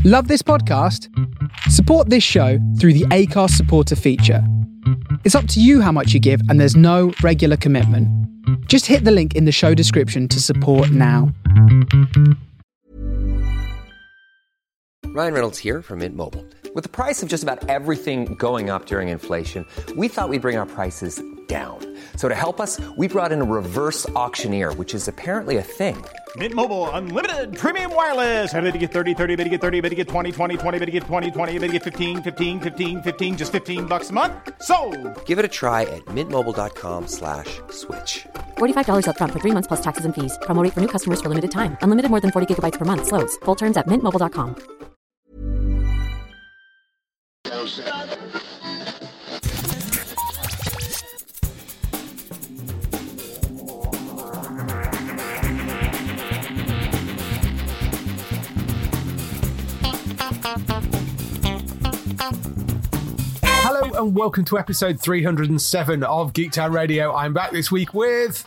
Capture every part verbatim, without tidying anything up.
Love this podcast? Support this show through the Acast supporter feature. It's up to you how much you give, and there's no regular commitment. Just hit the link in the show description to support now. Ryan Reynolds here from Mint Mobile. With the price of just about everything going up during inflation, we thought we'd bring our prices down. So to help us, we brought in a reverse auctioneer, which is apparently a thing. Mint Mobile Unlimited Premium Wireless. How to get thirty, thirty, how to get thirty, how to get twenty, twenty, twenty, how to get twenty, twenty, how to get fifteen, fifteen, fifteen, fifteen, just fifteen bucks a month? Sold! Give it a try at mintmobile.com slash switch. forty-five dollars up front for three months plus taxes and fees. Promo rate for new customers for limited time. Unlimited more than forty gigabytes per month. Slows full terms at mint mobile dot com. Hello and welcome to episode three hundred seven of Geektown Radio. I'm back this week with...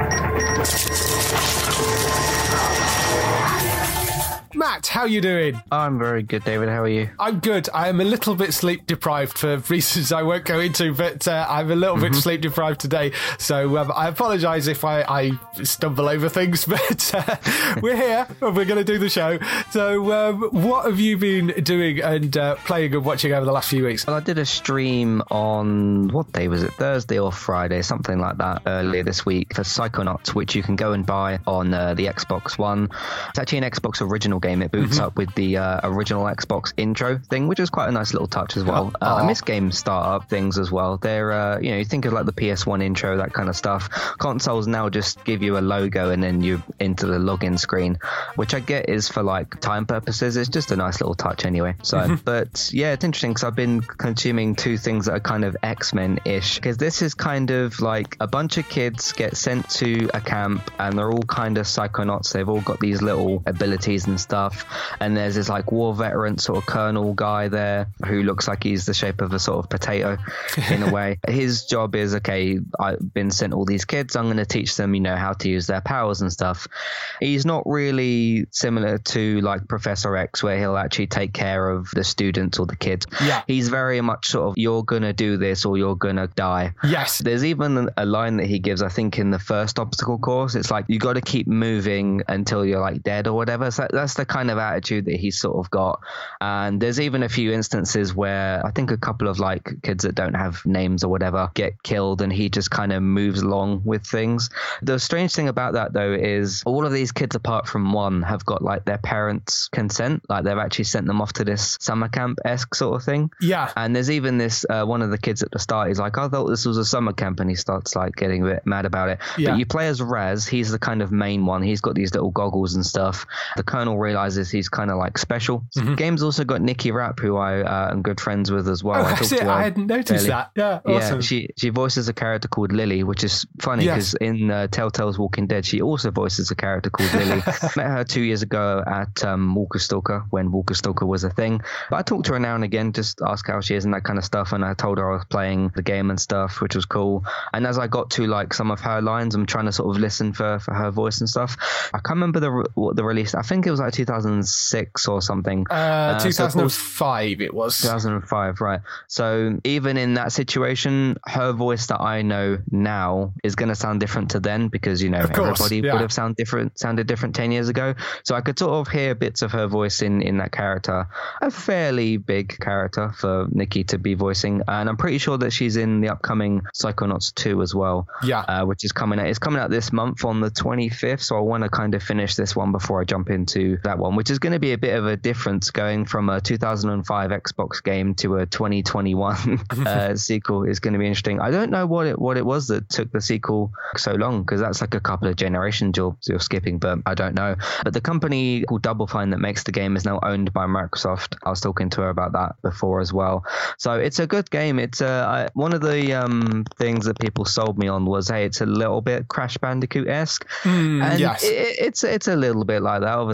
Matt, how you doing? I'm very good, David. How are you? I'm good. I am a little bit sleep deprived for reasons I won't go into, but uh, I'm a little mm-hmm. bit sleep deprived today. So um, I apologise if I, I stumble over things, but uh, we're here and we're going to do the show. So um, what have you been doing and uh, playing and watching over the last few weeks? Well, I did a stream on, what day was it? Thursday or Friday, something like that, earlier this week for Psychonauts, which you can go and buy on uh, the Xbox One. It's actually an Xbox original game. It boots mm-hmm. up with the uh, original Xbox intro thing, which is quite a nice little touch as well. Oh. Uh, I miss game startup things as well. They're, uh, you know, you think of like the P S one intro, that kind of stuff. Consoles now just give you a logo and then you're into the login screen, which I get is for like time purposes. It's just a nice little touch anyway. So, mm-hmm. but yeah, it's interesting because I've been consuming two things that are kind of X-Men-ish, because this is kind of like a bunch of kids get sent to a camp and they're all kind of psychonauts. They've all got these little abilities and stuff. And there's this like war veteran sort of colonel guy there who looks like he's the shape of a sort of potato in a way. His job is, okay, I've been sent all these kids, I'm going to teach them, you know, how to use their powers and stuff. He's not really similar to like Professor X, where he'll actually take care of the students or the kids. Yeah. He's very much sort of, you're going to do this or you're going to die. Yes. There's even a line that he gives, I think, in the first obstacle course. It's like, you got to keep moving until you're like dead or whatever. So that's the kind of attitude that he's sort of got. And there's even a few instances where I think a couple of like kids that don't have names or whatever get killed and he just kind of moves along with things. The strange thing about that though is all of these kids apart from one have got like their parents' consent, like they've actually sent them off to this summer camp-esque sort of thing. Yeah. And there's even this uh, one of the kids at the start, he's like, I thought this was a summer camp, and he starts like getting a bit mad about it. Yeah. But you play as Raz, he's the kind of main one, he's got these little goggles and stuff. The colonel realizes he's kind of like special. Mm-hmm. The game's also got Nikki Rapp, who I uh, am good friends with as well. Oh, I, that's it. I hadn't noticed fairly. that. Yeah, awesome. Yeah, she she voices a character called Lily, which is funny because yes. in uh, Telltale's Walking Dead, she also voices a character called Lily. Met her two years ago at um, Walker Stalker, when Walker Stalker was a thing. But I talk to her now and again, just ask how she is and that kind of stuff. And I told her I was playing the game and stuff, which was cool. And as I got to like some of her lines, I'm trying to sort of listen for, for her voice and stuff. I can't remember the what the release. I think it was like two thousand six or something. Uh, uh, two thousand five so it was. two thousand five, right. So even in that situation, her voice that I know now is going to sound different to then, because, you know, course, everybody yeah. would have sound different, sounded different ten years ago. So I could sort of hear bits of her voice in, in that character. A fairly big character for Nikki to be voicing. And I'm pretty sure that she's in the upcoming Psychonauts two as well. Yeah. Uh, which is coming out. It's coming out this month on the twenty-fifth. So I want to kind of finish this one before I jump into that one, which is going to be a bit of a difference going from a two thousand five Xbox game to a twenty twenty-one uh, sequel. Is going to be interesting. I don't know what it what it was that took the sequel so long, because that's like a couple of generations you're, you're skipping, but I don't know. But the company called Double Fine that makes the game is now owned by Microsoft. I was talking to her about that before as well. So it's a good game. It's uh, I, one of the um, things that people sold me on was, hey, it's a little bit Crash Bandicoot-esque. Mm, and yes. it, it's it's a little bit like that, obviously, yeah.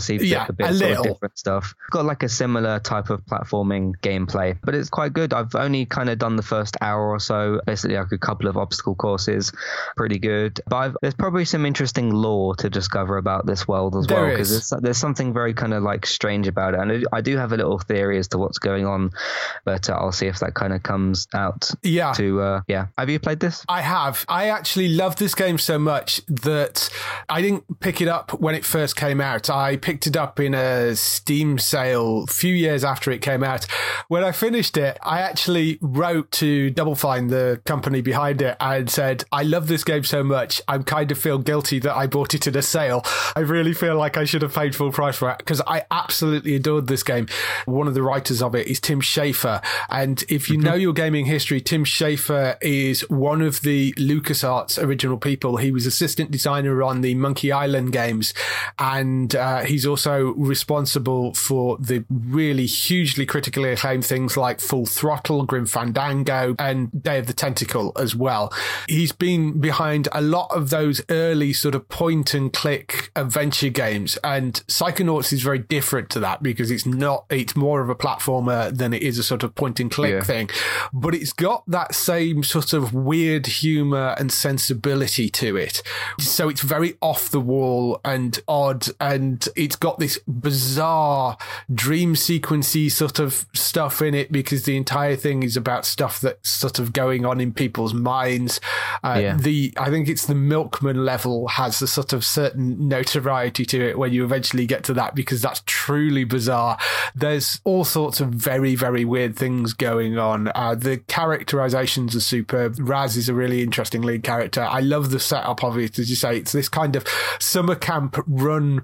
a bit a sort little. of different stuff. Got like a similar type of platforming gameplay, but it's quite good. I've only kind of done the first hour or so, basically like a couple of obstacle courses, pretty good. But I've, there's probably some interesting lore to discover about this world as There well, because is. there's, there's something very kind of like strange about it. And I do have a little theory as to what's going on, but uh, I'll see if that kind of comes out. Yeah. To uh, yeah. Have you played this? I have. I actually love this game so much that I didn't pick it up when it first came out. I picked it up in a Steam sale a few years after it came out. When I finished it, I actually wrote to Double Fine, the company behind it, and said, I love this game so much, I kind of feel guilty that I bought it in a sale. I really feel like I should have paid full price for it, because I absolutely adored this game. One of the writers of it is Tim Schafer, and if you know your gaming history, Tim Schafer is one of the LucasArts original people. He was assistant designer on the Monkey Island games, and uh, he's also responsible for the really hugely critically acclaimed things like Full Throttle, Grim Fandango, and Day of the Tentacle as well. He's been behind a lot of those early sort of point and click adventure games, and Psychonauts is very different to that because it's not, it's more of a platformer than it is a sort of point and click Yeah. thing, but it's got that same sort of weird humor and sensibility to it. So it's very off the wall and odd, and it's got this bizarre dream sequency sort of stuff in it because the entire thing is about stuff that's sort of going on in people's minds. Uh, Yeah. The I think it's the Milkman level has a sort of certain notoriety to it when you eventually get to that, because that's truly bizarre. There's all sorts of very, very weird things going on. Uh, the characterizations are superb. Raz is a really interesting lead character. I love the setup of it. As you say, it's this kind of summer camp run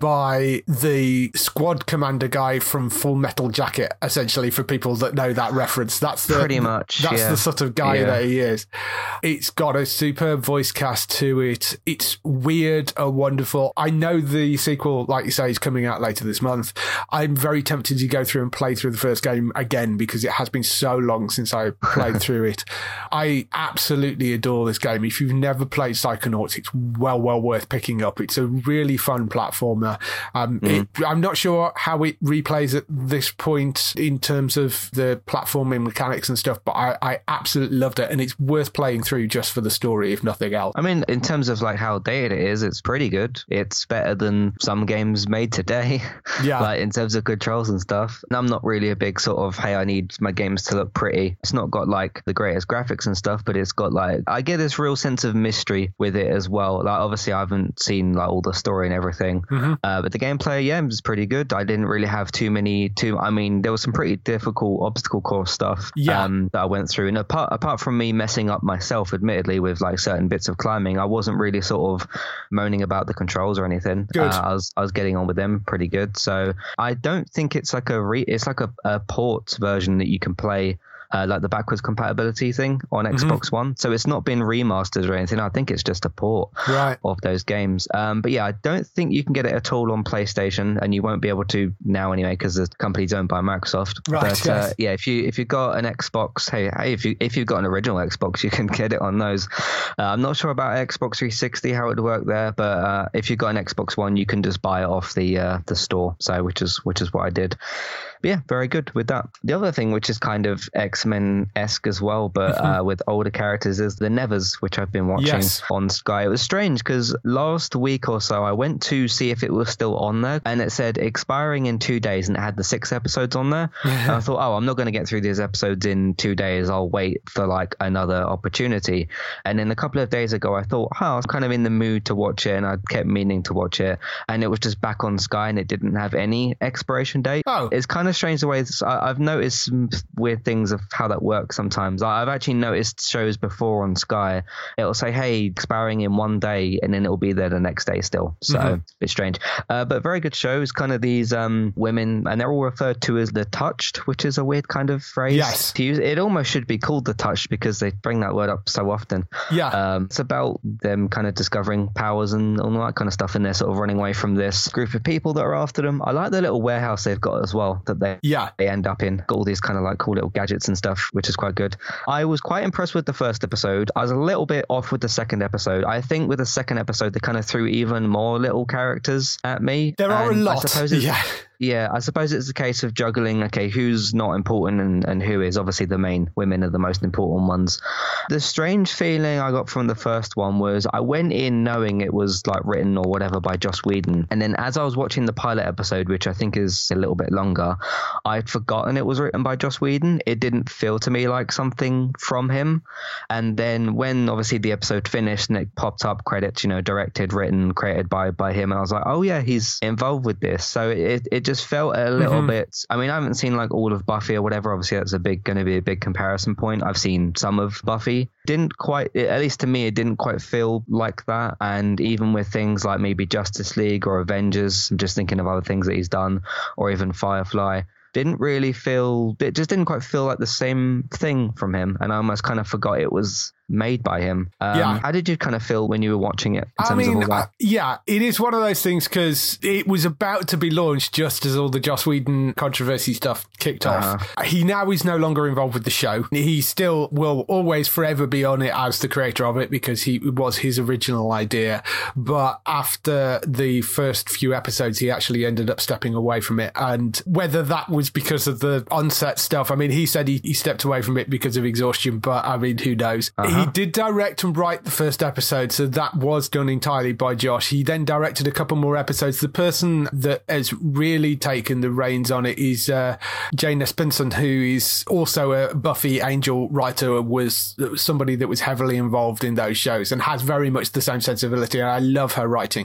by the squad commander guy from Full Metal Jacket, essentially, for people that know that reference. That's the Pretty much, That's yeah. the sort of guy Yeah. that he is. It's got a superb voice cast to it. It's weird and wonderful. I know the sequel, like you say, is coming out later this month. I'm very tempted to go through and play through the first game again because it has been so long since I played through it. I absolutely adore this game. If you've never played Psychonauts, it's well, well worth picking up. It's a really fun platformer. Um, Mm. it, I'm not sure how it replays at this point in terms of the platforming mechanics and stuff, but I, I absolutely loved it, and it's worth playing through just for the story, if nothing else. I mean, in terms of like how dated it is, it's pretty good. It's better than some games made today. Yeah. Like in terms of controls and stuff. And I'm not really a big sort of, hey, I need my games to look pretty. It's not got like the greatest graphics and stuff, but it's got like, I get this real sense of mystery with it as well. Like obviously I haven't seen like all the story and everything, Mm-hmm. uh, but the gameplay, yeah, was pretty good. I didn't really have too many, too, I mean, there was some pretty difficult obstacle course stuff Yeah. um, that I went through. And apart, apart from me messing up myself, admittedly, with like certain bits of climbing, I wasn't really sort of moaning about the controls or anything. Good. Uh, I was I was getting on with them pretty good. So I don't think it's like a re- it's like a, a port version that you can play. Uh, like the backwards compatibility thing on Xbox One. So it's not been remastered or anything. I think it's just a port Right. of those games. Um, but yeah, I don't think you can get it at all on PlayStation, and you won't be able to now anyway because the company's owned by Microsoft. Right, But yes. uh, yeah, if you if you've got an Xbox, hey, hey, if you if you've got an original Xbox, you can get it on those. Uh, I'm not sure about Xbox three sixty how it would work there, but uh, if you've got an Xbox One, you can just buy it off the uh, the store. So which is which is what I did. But yeah, very good with that. The other thing, which is kind of X-Men-esque as well, but uh, with older characters, is the Nevers, which I've been watching Yes. on Sky. It was strange because last week or so, I went to see if it was still on there, and it said expiring in two days, and it had the six episodes on there. And I thought, oh, I'm not going to get through these episodes in two days. I'll wait for like another opportunity. And then a couple of days ago, I thought, oh, I was kind of in the mood to watch it, and I kept meaning to watch it, and it was just back on Sky, and it didn't have any expiration date. Oh. It's kind of strange the way it's, I, I've noticed some weird things of how that works sometimes. I, I've actually noticed shows before on Sky. It'll say, hey, expiring in one day, and then it'll be there the next day still. So Mhm. it's a bit strange. Uh, but very good shows, kind of these um, women, and they're all referred to as the Touched, which is a weird kind of phrase Yes. to use. It almost should be called the Touched because they bring that word up so often. Yeah. Um, it's about them kind of discovering powers and all that kind of stuff, and they're sort of running away from this group of people that are after them. I like the little warehouse they've got as well that they Yeah. they end up in. Got all these kind of like cool little gadgets and stuff, which is quite good. I was quite impressed with the first episode. I was a little bit off with the second episode. I think with the second episode, they kind of threw even more little characters at me. There are a lot. I suppose it's, yeah. Yeah, I suppose it's a case of juggling, okay, who's not important and, and who is. Obviously, the main women are the most important ones. The strange feeling I got from the first one was I went in knowing it was like written or whatever by Joss Whedon. And then as I was watching the pilot episode, which I think is a little bit longer, I'd forgotten it was written by Joss Whedon. It didn't feel to me like something from him. And then when obviously the episode finished and it popped up credits, you know, directed, written, created by by him, and I was like, oh yeah, he's involved with this. So it, it just felt a little mm-hmm. bit, I mean, I haven't seen like all of Buffy or whatever. Obviously that's a big going to be a big comparison point. I've seen some of Buffy. Didn't quite, at least to me, it didn't quite feel like that. And even with things like maybe Justice League or Avengers, I'm just thinking of other things that he's done, or even Firefly, didn't really feel, it just didn't quite feel like the same thing from him. And I almost kind of forgot it was made by him. Um, yeah. How did you kind of feel when you were watching it in I terms mean, of all that? Uh, yeah, it is one of those things because it was about to be launched just as all the Joss Whedon controversy stuff kicked uh-huh. off. He now is no longer involved with the show. He still will always forever be on it as the creator of it because he it was his original idea. But after the first few episodes, he actually ended up stepping away from it. And whether that was because of the on-set stuff, I mean, he said he, he stepped away from it because of exhaustion, but I mean, who knows? Uh-huh. He did direct and write the first episode, so that was done entirely by Josh. He then directed a couple more episodes. The person that has really taken the reins on it is uh, Jane Espenson, who is also a Buffy Angel writer, was somebody that was heavily involved in those shows and has very much the same sensibility, and I love her writing.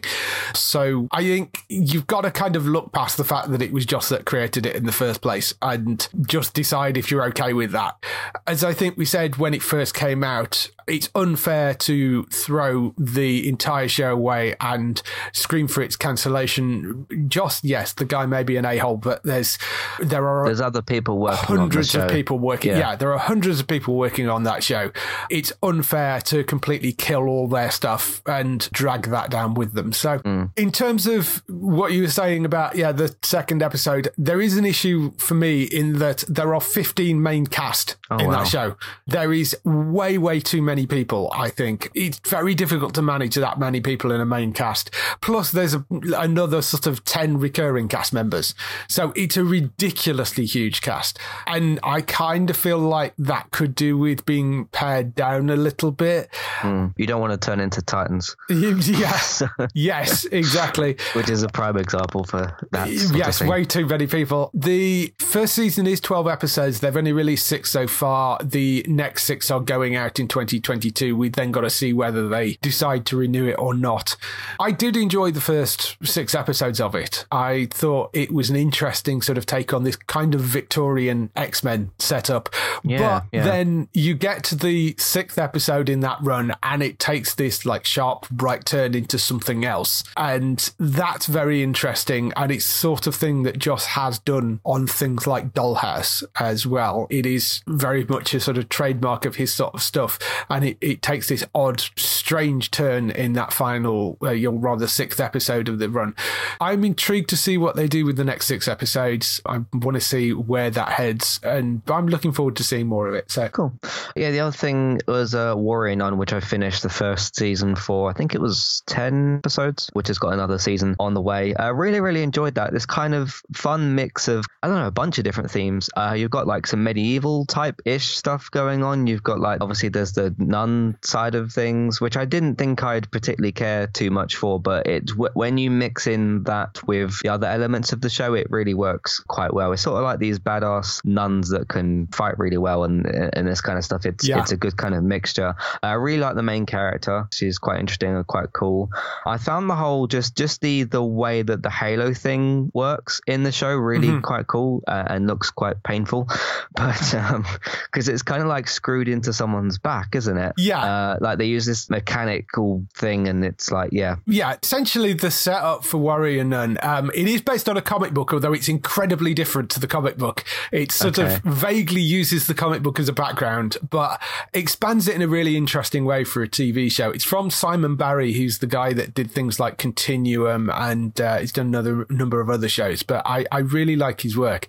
So I think you've got to kind of look past the fact that it was Josh that created it in the first place and just decide if you're okay with that. As I think we said when it first came out, it's unfair to throw the entire show away and scream for its cancellation. Just, yes, the guy may be an a-hole, but there's there are there's other people working hundreds on the of show. people working. Yeah. Yeah, there are hundreds of people working on that show. It's unfair to completely kill all their stuff and drag that down with them. So mm. in terms of what you were saying about, yeah, the second episode, there is an issue for me in that there are fifteen main cast oh, in wow. that show. There is way, way too many people, I think. It's very difficult to manage that many people in a main cast. Plus, there's a, another sort of ten recurring cast members. So it's a ridiculously huge cast. And I kind of feel like that could do with being pared down a little bit. Mm. You don't want to turn into Titans. Yes, yes, exactly. Which is a prime example for that. Yes, way too many people. The first season is twelve episodes. They've only released six so far. The next six are going out in twenty twenty-two. We then got to see whether they decide to renew it or not. I did enjoy the first six episodes of it. I thought it was an interesting sort of take on this kind of Victorian X-Men setup. Yeah, but yeah. then you get to the sixth episode in that run and it takes this like sharp right turn into something else. And that's very interesting. And it's sort of thing that Joss has done on things like Dollhouse as well. It is very much a sort of trademark of his sort of stuff. And it, it takes this odd, strange turn in that final, uh, or rather sixth episode of the run. I'm intrigued to see what they do with the next six episodes. I want to see where that heads, and I'm looking forward to seeing more of it. So cool. Yeah, the other thing was uh, Warrior Nun, which I finished the first season for. I think it was ten episodes, which has got another season on the way. I uh, really, really enjoyed that. This kind of fun mix of, I don't know, a bunch of different themes. Uh, you've got like some medieval type-ish stuff going on. You've got like, obviously there's the nun side of things, which I didn't think I'd particularly care too much for, but it when you mix in that with the other elements of the show, it really works quite well. It's sort of like these badass nuns that can fight really well and and this kind of stuff. It's yeah. it's a good kind of mixture. I really like the main character. She's quite interesting and quite cool. I found the whole just just the the way that the Halo thing works in the show really mm-hmm. quite cool uh, and looks quite painful, but um because it's kind of like screwed into someone's back, isn't it? Yeah. Uh, like they use this mechanical thing and it's like, yeah. Yeah, essentially the setup for Warrior Nun, um, it is based on a comic book, although it's incredibly different to the comic book. It sort okay. of vaguely uses the comic book as a background, but expands it in a really interesting way for a T V show. It's from Simon Barry, who's the guy that did things like Continuum, and uh, he's done another number of other shows, but I, I really like his work.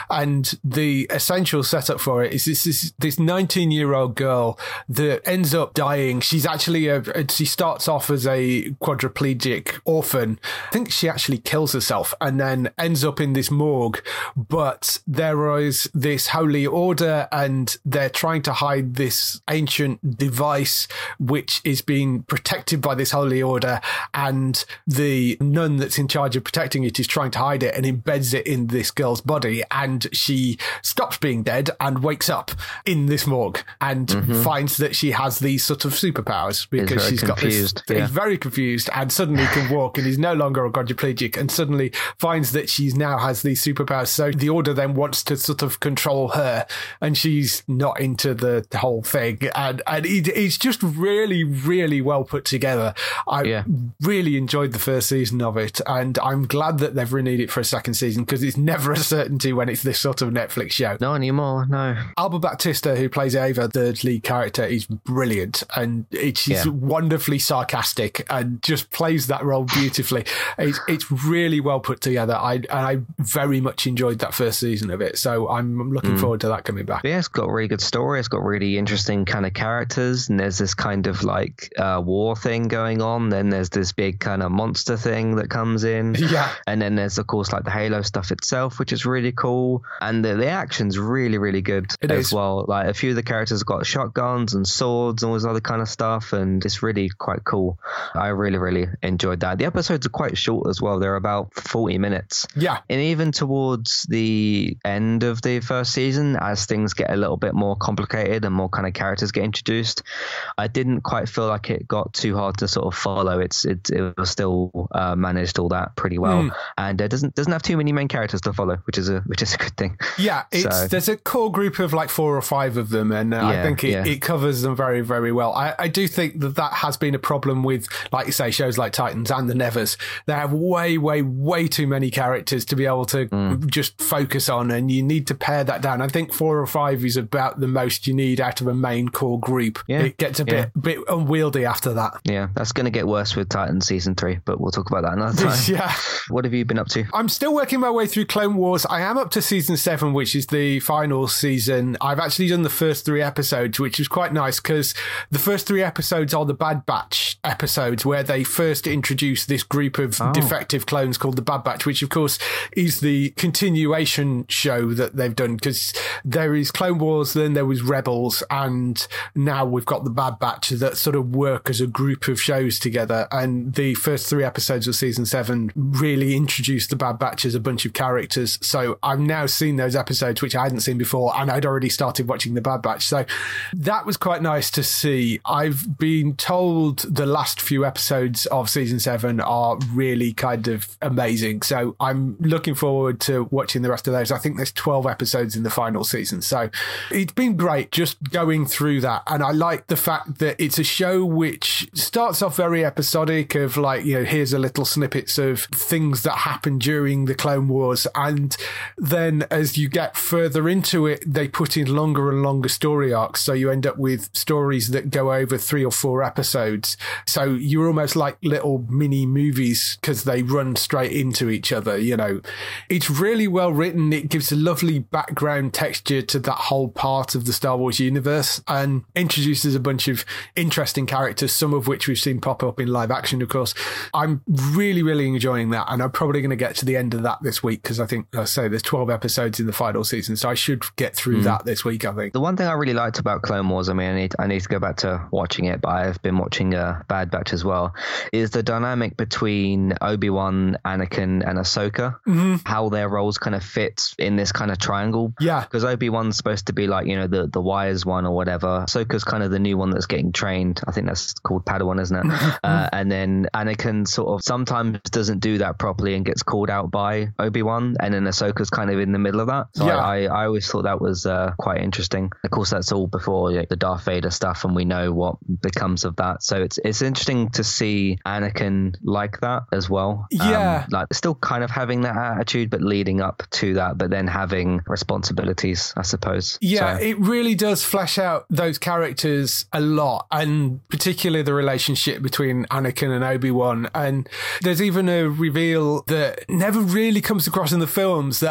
And the essential setup for it is this this, this nineteen-year-old girl that ends up dying. She's actually a, she starts off as a quadriplegic orphan. I think she actually kills herself and then ends up in this morgue. But there is this holy order and they're trying to hide this ancient device which is being protected by this holy order, and the nun that's in charge of protecting it is trying to hide it and embeds it in this girl's body, and she stops being dead and wakes up in this morgue and mm-hmm. finds that she has these sort of superpowers because she's confused. got this, yeah. He's very confused and suddenly can walk and he's no longer a quadriplegic and suddenly finds that she's now has these superpowers. So the order then wants to sort of control her and she's not into the whole thing. And, and it, it's just really, really well put together. I yeah. really enjoyed the first season of it and I'm glad that they've renewed it for a second season because it's never a certainty when it's this sort of Netflix show. Not anymore, no. Alba Baptista, who plays Ava, the lead character, is brilliant and it, she's yeah. wonderfully sarcastic and just plays that role beautifully. It's, it's really well put together. I and I very much enjoyed that first season of it, so I'm looking mm. forward to that coming back. Yeah, it's got a really good story. It's got really interesting kind of characters, and there's this kind of like uh, war thing going on. Then there's this big kind of monster thing that comes in. Yeah, and then there's of course like the Halo stuff itself, which is really cool, and the, the action's really really good it as is. well. Like a few of the characters have got shotguns and swords and all this other kind of stuff, and it's really quite cool. I really really enjoyed that. The episodes are quite short as well. They're about forty minutes. Yeah, and even towards the end of the first season, as things get a little bit more complicated and more kind of characters get introduced, I didn't quite feel like it got too hard to sort of follow. It's it, it was still uh, managed all that pretty well, mm. and it doesn't doesn't have too many main characters to follow, which is a which is a good thing. Yeah, it's so. There's a core group of like four or five of them, and uh, yeah, I think it, yeah. it covers them very very well. I, I do think that that has been a problem with, like you say, shows like Titans and The Nevers. They have way way way too many characters to be able to mm. just focus on, and you need to pare that down. I think four or five is about the most you need out of a main core group. Yeah. It gets a bit yeah. bit unwieldy after that. Yeah, that's going to get worse with Titans season three, but we'll talk about that another time. Yeah. What have you been up to? I'm still working my way through Clone Wars. I am up to season seven, which is the final season. I've actually done the first three episodes, which is quite nice because the first three episodes are the Bad Batch episodes where they first introduce this group of oh. defective clones called the Bad Batch, which of course is the continuation show that they've done because there is Clone Wars, then there was Rebels, and now we've got the Bad Batch that sort of work as a group of shows together. And the first three episodes of season seven really introduced the Bad Batch as a bunch of characters. So I've now seen those episodes, which I hadn't seen before, and I'd already started watching the Bad Batch. So that was quite nice to see. I've been told the last few episodes of season seven are really kind of amazing. So I'm looking forward to watching the rest of those. I think there's twelve episodes in the final season. So it's been great just going through that. And I like the fact that it's a show which starts off very episodic of like, you know, here's a little snippets of things that happened during the Clone Wars. And then as you get further into it, they put in longer and longer story arcs. So you end up with stories that go over three or four episodes. So you're almost like little mini movies because they run straight into each other. You know, it's really well written. It gives a lovely background texture to that whole part of the Star Wars universe and introduces a bunch of interesting characters, some of which we've seen pop up in live action, of course. I'm really, really enjoying that. And I'm probably going to get to the end of that this week because I think, I say, there's twelve episodes in the final season. So I should get through mm. that this week, I think. The one thing I really liked about Clone Wars, I mean, I need, I need to go back to watching it, but I've been watching uh, Bad Batch as well, is the dynamic between Obi-Wan, Anakin, and Ahsoka, mm-hmm. how their roles kind of fit in this kind of triangle. Yeah. Because Obi-Wan's supposed to be like, you know, the, the wise one or whatever. Ahsoka's kind of the new one that's getting trained. I think that's called Padawan, isn't it? uh, and then Anakin sort of sometimes doesn't do that properly and gets called out by Obi-Wan, and then Ahsoka's kind of in the middle of that. So yeah. I, I always thought that was uh, quite interesting. Of course, that's all before you know, the Darth Vader stuff, and we know what becomes of that. So it's it's interesting to see Anakin like that as well. Yeah. Um, like still kind of having that attitude, but leading up to that, but then having responsibilities, I suppose. Yeah, so. It really does flesh out those characters a lot, and particularly the relationship between Anakin and Obi-Wan. And there's even a reveal that never really comes across in the films that Obi-Wan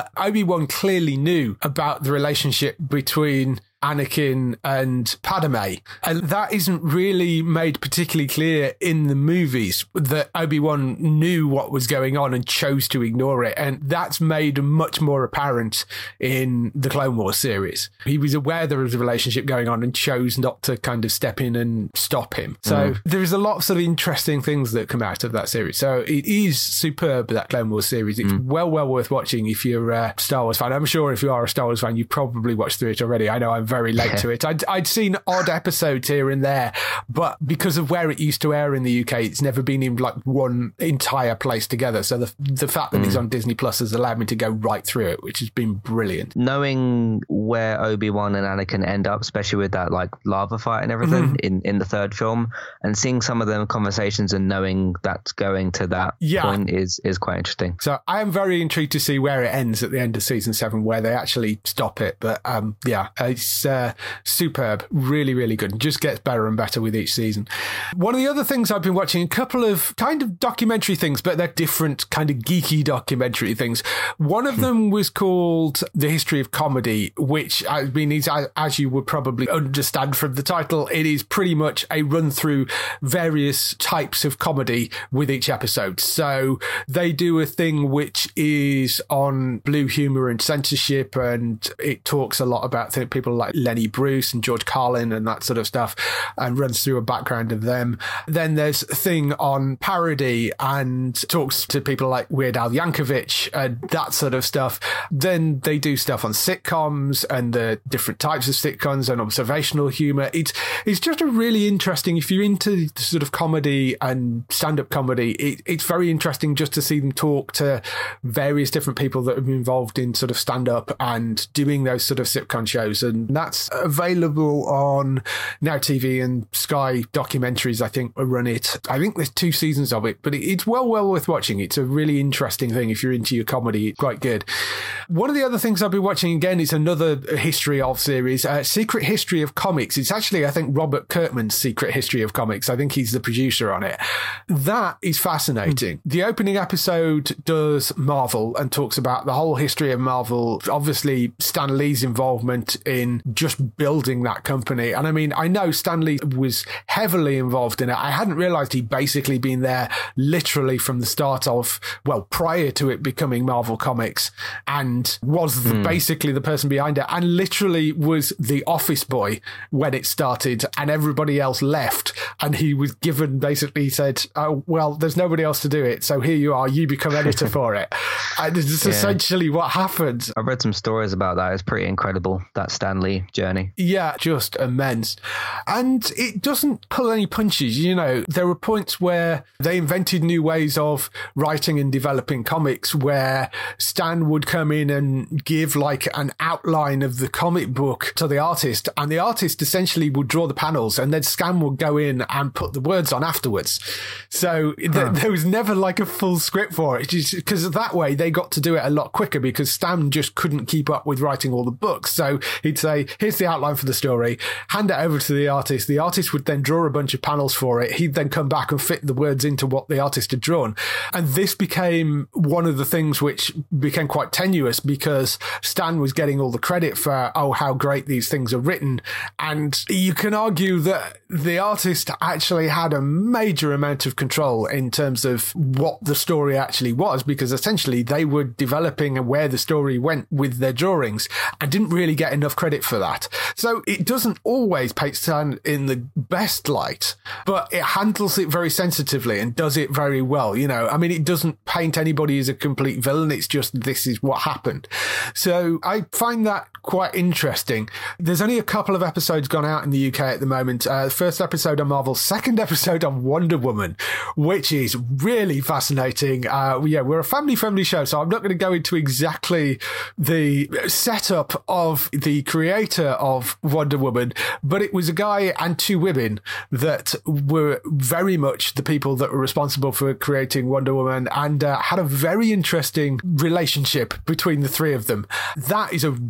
Obi-Wan clearly knew about the relationship between Anakin and Padme. And that isn't really made particularly clear in the movies, that Obi-Wan knew what was going on and chose to ignore it. And that's made much more apparent in the Clone Wars series. He was aware there was a relationship going on and chose not to kind of step in and stop him. So mm. there's a lot of sort of interesting things that come out of that series. So it is superb, that Clone Wars series. It's mm. well, well worth watching if you're a Star Wars fan. I'm sure if you are a Star Wars fan, you probably watched through it already. I know I'm very late yeah. to it. I'd, I'd seen odd episodes here and there, but because of where it used to air in the U K, it's never been in like one entire place together. So the the fact that mm. it's on Disney Plus has allowed me to go right through it, which has been brilliant. Knowing where Obi-Wan and Anakin end up, especially with that like lava fight and everything mm. in, in the third film, and seeing some of them conversations and knowing that's going to that yeah. point is, is quite interesting. So I am very intrigued to see where it ends at the end of season seven, where they actually stop it. But um, yeah, it's uh, superb. Really, really good. It just gets better and better with each season. One of the other things I've been watching, a couple of kind of documentary things, but they're different kind of geeky documentary things. One of them was called The History of Comedy, which I mean, is, as you would probably understand from the title, it is pretty much a run through various types of comedy with each episode. So they do a thing which is on blue humor and censorship, and it talks a lot about th- people like Lenny Bruce and George Carlin and that sort of stuff, and runs through a background of them. Then there's a thing on parody and talks to people like Weird Al Yankovic and that sort of stuff. Then they do stuff on sitcoms and the different types of sitcoms and observational humor. It's it's just a really interesting, if you're into sort of comedy and stand-up comedy, it, it's very interesting just to see them talk to various different people that have been involved in sort of stand-up and doing those sort of sitcom shows. And that's available on Now T V and Sky Documentaries, I think, run it. I think there's two seasons of it, but it's well, well worth watching. It's a really interesting thing. If you're into your comedy, it's quite good. One of the other things I've been watching, again, is another history of series, uh, Secret History of Comics. It's actually, I think, Robert Kirkman's Secret History of Comics. I think he's the producer on it. That is fascinating. Mm. The opening episode does Marvel and talks about the whole history of Marvel. Obviously, Stan Lee's involvement in just building that company. And I mean, I know Stan Lee was heavily involved in it. I hadn't realized he'd basically been there literally from the start of, well, prior to it becoming Marvel Comics, and was the, mm. basically the person behind it, and literally was the office boy when it started and everybody else left. And he was given, basically said, oh, well, there's nobody else to do it. So here you are, you become editor for it. And it's yeah. essentially what happened. I've read some stories about that. It's pretty incredible, that Stan Lee journey. Yeah, just immense. And it doesn't pull any punches. You know, there were points where they invented new ways of writing and developing comics, where Stan would come in and give like an outline of the comic book to the artist, and the artist essentially would draw the panels, and then Stan would go in and put the words on afterwards. So th- huh. there was never like a full script for it, because that way they got to do it a lot quicker, because Stan just couldn't keep up with writing all the books. So he'd say, here's the outline for the story, hand it over to the artist. The artist would then draw a bunch of panels for it. He'd then come back and fit the words into what the artist had drawn. And this became one of the things which became quite tenuous, because Stan was getting all the credit for, oh, how great these things are written. And you can argue that the artist actually had a major amount of control in terms of what the story actually was, because essentially they were developing where the story went with their drawings and didn't really get enough credit for that. So it doesn't always paint Stan in the best light, but it handles it very sensitively and does it very well. You know, I mean, it doesn't paint anybody as a complete villain. It's just, this is what happened. So I find that quite interesting. There's only a couple of episodes gone out in the U K at the moment. Uh, first episode on Marvel, second episode on Wonder Woman, which is really fascinating. Uh, yeah, we're a family-friendly show, so I'm not going to go into exactly the setup of the creator of Wonder Woman, but it was a guy and two women that were very much the people that were responsible for creating Wonder Woman, and uh, had a very interesting relationship between the three of them. That is a really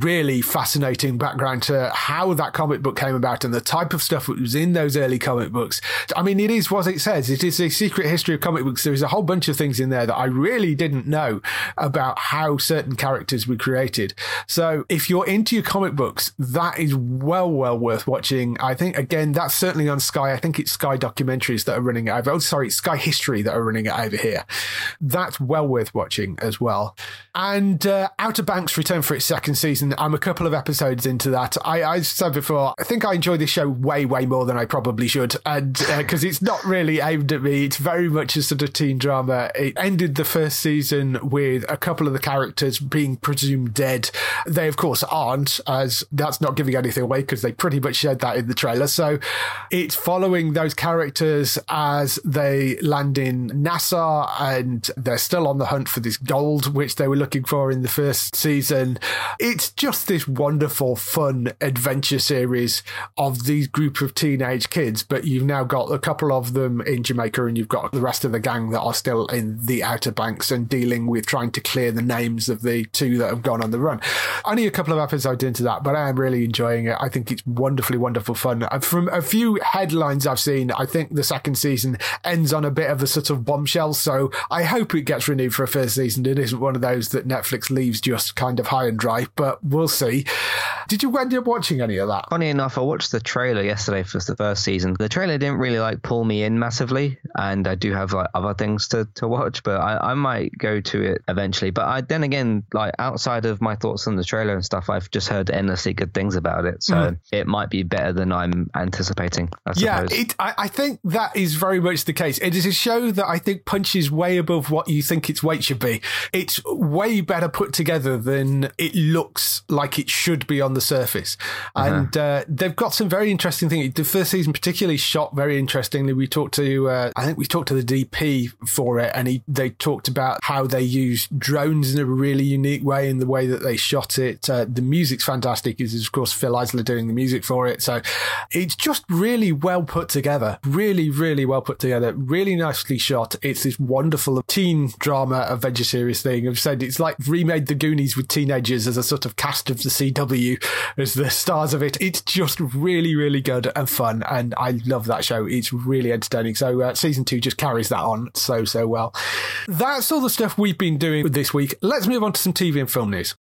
fascinating background to how that comic book came about and the type of stuff that was in those early comic books. I mean, it is what it says. It is a secret history of comic books. There is a whole bunch of things in there that I really didn't know about how certain characters were created. So if you're into your comic books, that is well, well worth watching. I think, again, that's certainly on Sky. I think it's Sky Documentaries that are running it over. Oh, sorry, Sky History that are running it over here. That's well worth watching as well. And uh, Outer Banks returned for its second season. I'm a couple of episodes into that. I, I said before, I think I enjoy this show way, way more than I probably should. And because uh, it's not really aimed at me. It's very much a sort of teen drama. It ended the first season with a couple of the characters being presumed dead. They, of course, aren't, as that's not giving anything away because they pretty much said that in the trailer. So it's following those characters as they land in NASA and they're still on the hunt for this gold, which they were looking for in the first season. It's just this wonderful, fun adventure series of these group of teenage kids, but you've now got a couple of them in Jamaica and you've got the rest of the gang that are still in the Outer Banks and dealing with trying to clear the names of the two that have gone on the run. Only a couple of episodes into that, but I am really enjoying it. I think it's wonderfully, wonderful fun. From a few headlines I've seen, I think the second season ends on a bit of a sort of bombshell, so I hope it gets renewed for a first season. It isn't one of those that Netflix leaves just kind of high and dry, but we'll see. Did you end up watching any of that? Funny enough, I watched the trailer yesterday for the first season. The trailer didn't really like pull me in massively, and I do have like other things to, to watch, but I, I might go to it eventually. But I then again, like outside of my thoughts on the trailer and stuff, I've just heard endlessly good things about it, so mm. it might be better than I'm anticipating, I suppose. Yeah, it, I, I think that is very much the case. It is a show that I think punches way above what you think its weight should be. It's way better put together than it looks like it should be on the surface. Uh-huh. And uh, they've got some very interesting things. The first season particularly shot very interestingly. We talked to, uh, I think we talked to the D P for it, and he, they talked about how they use drones in a really unique way in the way that they shot it. Uh, the music's fantastic. It's, of course, Phil Eisler doing the music for it. So it's just really well put together. Really, really well put together. Really nicely shot. It's this wonderful teen drama adventure series thing. I've said it's like remade The Goonies with teenagers as a sort of cast of the C W as the stars of it. It's just really, really good and fun, and I love that show. It's really entertaining. So uh, season two just carries that on so, so well. That's all the stuff we've been doing this week. Let's move on to some T V and film news.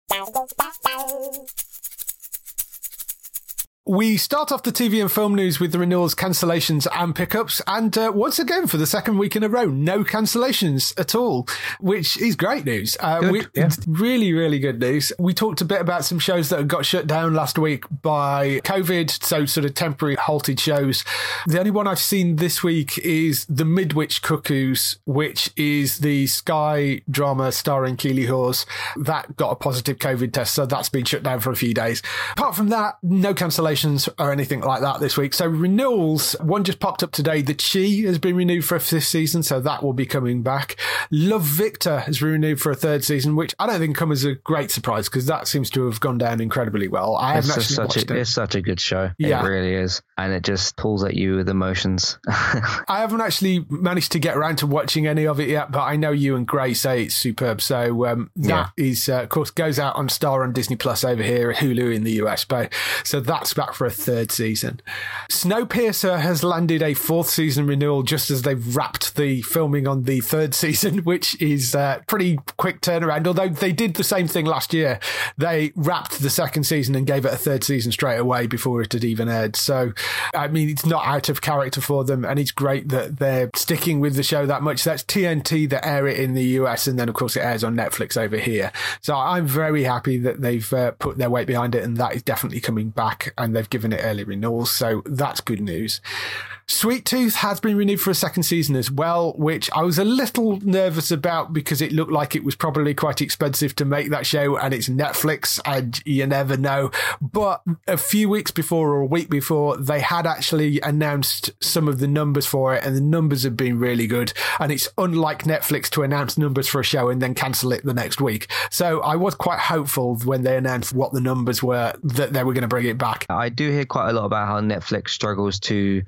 We start off the T V and film news with the renewals, cancellations and pickups. And uh, once again, for the second week in a row, no cancellations at all, which is great news. Uh, good, we, yeah. It's really, really good news. We talked a bit about some shows that got shut down last week by COVID, so sort of temporary halted shows. The only one I've seen this week is The Midwich Cuckoos, which is the Sky drama starring Keely Hawes. That got a positive COVID test, so that's been shut down for a few days. Apart from that, no cancellations or anything like that this week. So renewals, one just popped up today. The Chi has been renewed for a fifth season, so that will be coming back. Love, Victor has been renewed for a third season, which I don't think come as a great surprise because that seems to have gone down incredibly well. I haven't actually such watched a, it. It's such a good show. Yeah. It really is. And it just pulls at you with emotions. I haven't actually managed to get around to watching any of it yet, but I know you and Gray say it's superb. So um, that yeah. is, uh, of course, goes out on Star on Disney Plus over here, Hulu in the U S. But, so that's back for a third season. Snowpiercer has landed a fourth season renewal just as they've wrapped the filming on the third season, which is a pretty quick turnaround. Although they did the same thing last year. They wrapped the second season and gave it a third season straight away before it had even aired. So, I mean, it's not out of character for them, and it's great that they're sticking with the show that much. That's T N T that air it in the U S, and then, of course, it airs on Netflix over here. So I'm very happy that they've uh, put their weight behind it, and that is definitely coming back, and they've given it early renewals, so that's good news. Sweet Tooth has been renewed for a second season as well, which I was a little nervous about because it looked like it was probably quite expensive to make that show, and it's Netflix, and you never know. But a few weeks before or a week before, they had actually announced some of the numbers for it, and the numbers have been really good. And it's unlike Netflix to announce numbers for a show and then cancel it the next week. So I was quite hopeful when they announced what the numbers were that they were going to bring it back. I do hear quite a lot about how Netflix struggles to pay for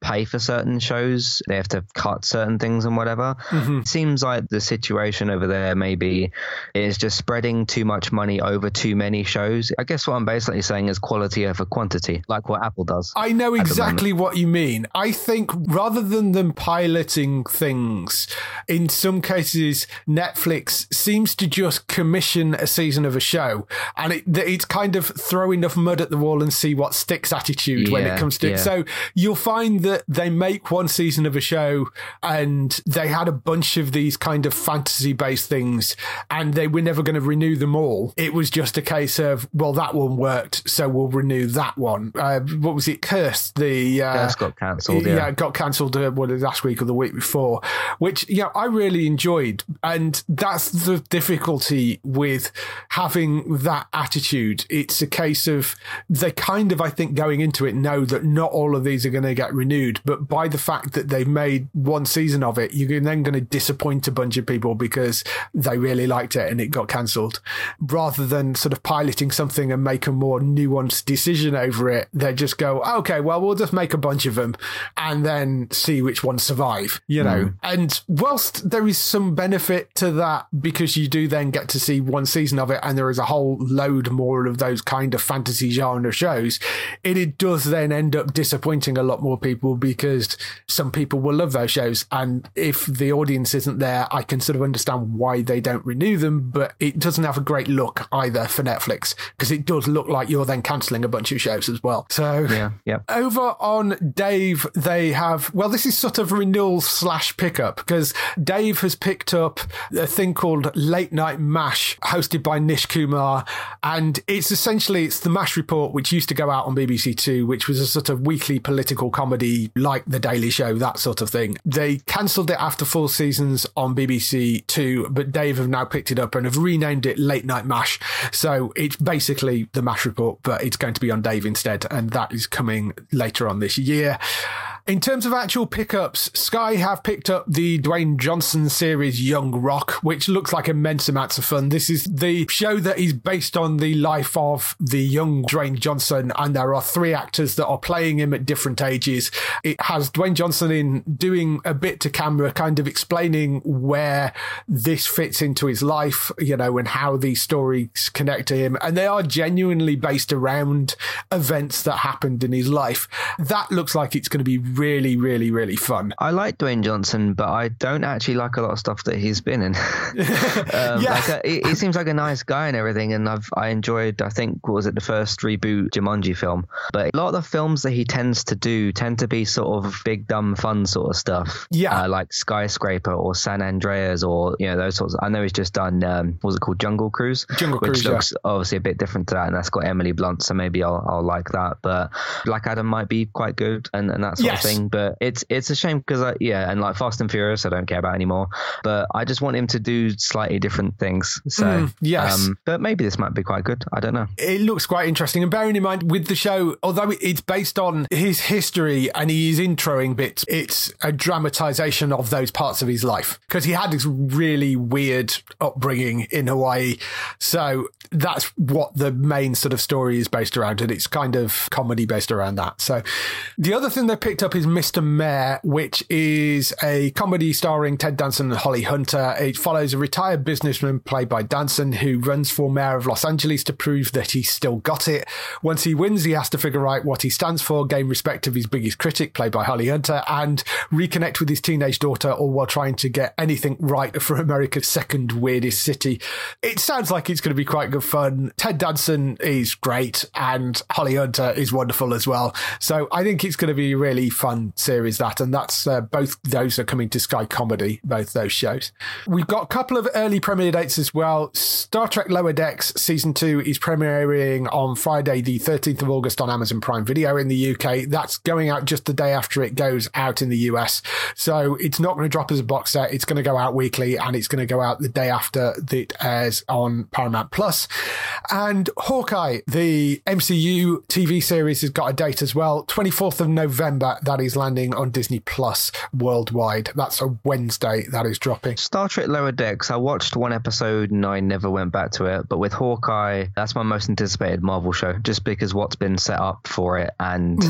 certain shows. They have to cut certain things and whatever. Mm-hmm. It seems like the situation over there maybe is just spreading too much money over too many shows. I guess what I'm basically saying is quality over quantity, like what Apple does. I know exactly what you mean. I think rather than them piloting things, in some cases, Netflix seems to just commission a season of a show, and it, it's kind of throw enough mud at the wall and see what sticks attitude yeah, when it comes to yeah. it. So you'll find that they make one season of a show and they had a bunch of these kind of fantasy-based things and they were never going to renew them all. It was just a case of, well, that one worked, so we'll renew that one. Uh, what was it? Cursed. The uh, Cursed got cancelled, yeah. Yeah, it got cancelled uh, what, last week or the week before, which, yeah, I really enjoyed. And that's the difficulty with having that attitude. It's a case of they kind of, I think, going into it know that not all of these are going to get renewed, but by the fact that they've made one season of it, you're then going to disappoint a bunch of people because they really liked it and it got cancelled. Rather than sort of piloting something and make a more nuanced decision over it, they just go, okay, well, we'll just make a bunch of them and then see which ones survive, you know. Mm. And whilst there is some benefit to that because you do then get to see one season of it and there is a whole load more of those kind of fantasy genre shows, it, it does then end up disappointing a lot more people because some people will love those shows, and if the audience isn't there, I can sort of understand why they don't renew them, but it doesn't have a great look either for Netflix because it does look like you're then cancelling a bunch of shows as well. So yeah, yeah. Over on Dave, they have, well, this is sort of renewal slash pickup because Dave has picked up a thing called Late Night MASH hosted by Nish Kumar, and it's essentially, it's the MASH Report, which used to go out on B B C Two, which was a sort of weekly political comedy like The Daily Show, that sort of thing. They cancelled it after four seasons on B B C Two, but Dave have now picked it up and have renamed it Late Night MASH. So it's basically the MASH Report, but it's going to be on Dave instead, and that is coming later on this year. In terms of actual pickups, Sky have picked up the Dwayne Johnson series Young Rock, which looks like immense amounts of fun. This is the show that is based on the life of the young Dwayne Johnson, and there are three actors that are playing him at different ages. It has Dwayne Johnson in doing a bit to camera, kind of explaining where this fits into his life, you know, and how these stories connect to him. And they are genuinely based around events that happened in his life. That looks like it's going to be really, really, really fun. I like Dwayne Johnson, but I don't actually like a lot of stuff that he's been in. um, yeah. like a, he, he seems like a nice guy and everything, and I've I enjoyed, I think, what was it, the first reboot Jumanji film. But a lot of the films that he tends to do tend to be sort of big, dumb, fun sort of stuff. Yeah. Uh, like Skyscraper or San Andreas or, you know, those sorts of, I know he's just done, um, what was it called, Jungle Cruise? Jungle which Cruise, looks yeah. obviously a bit different to that, and that's got Emily Blunt, so maybe I'll, I'll like that. But Black Adam might be quite good and, and that sort yes. of thing. But it's it's a shame because, I, yeah, and like Fast and Furious, I don't care about anymore. But I just want him to do slightly different things. So, mm, yes. Um, but maybe this might be quite good. I don't know. It looks quite interesting. And bearing in mind with the show, although it's based on his history and he is introing bits, it's a dramatization of those parts of his life because he had this really weird upbringing in Hawaii. So that's what the main sort of story is based around, and it's kind of comedy based around that. So the other thing they picked up is Mister Mayor, which is a comedy starring Ted Danson and Holly Hunter. It follows a retired businessman played by Danson who runs for mayor of Los Angeles to prove that he's still got it. Once he wins, he has to figure out what he stands for, gain respect of his biggest critic, played by Holly Hunter, and reconnect with his teenage daughter, all while trying to get anything right for America's second weirdest city. It sounds like it's going to be quite good fun. Ted Danson is great and Holly Hunter is wonderful as well. So I think it's going to be a really fun series, that, and that's uh, both those are coming to Sky Comedy, both those shows. We've got a couple of early premiere dates as well. Star Trek Lower Decks season two is premiering on Friday the thirteenth of August on Amazon Prime Video in the U K. That's going out just the day after it goes out in the U S. So it's not going to drop as a box set. It's going to go out weekly, and it's going to go out the day after it airs on Paramount Plus. And Hawkeye, the M C U T V series, has got a date as well. twenty-fourth of November, that is landing on Disney Plus worldwide. That's a Wednesday that is dropping. Star Trek Lower Decks, I watched one episode and I never went back to it. But with Hawkeye, that's my most anticipated Marvel show, just because what's been set up for it. And mm-hmm.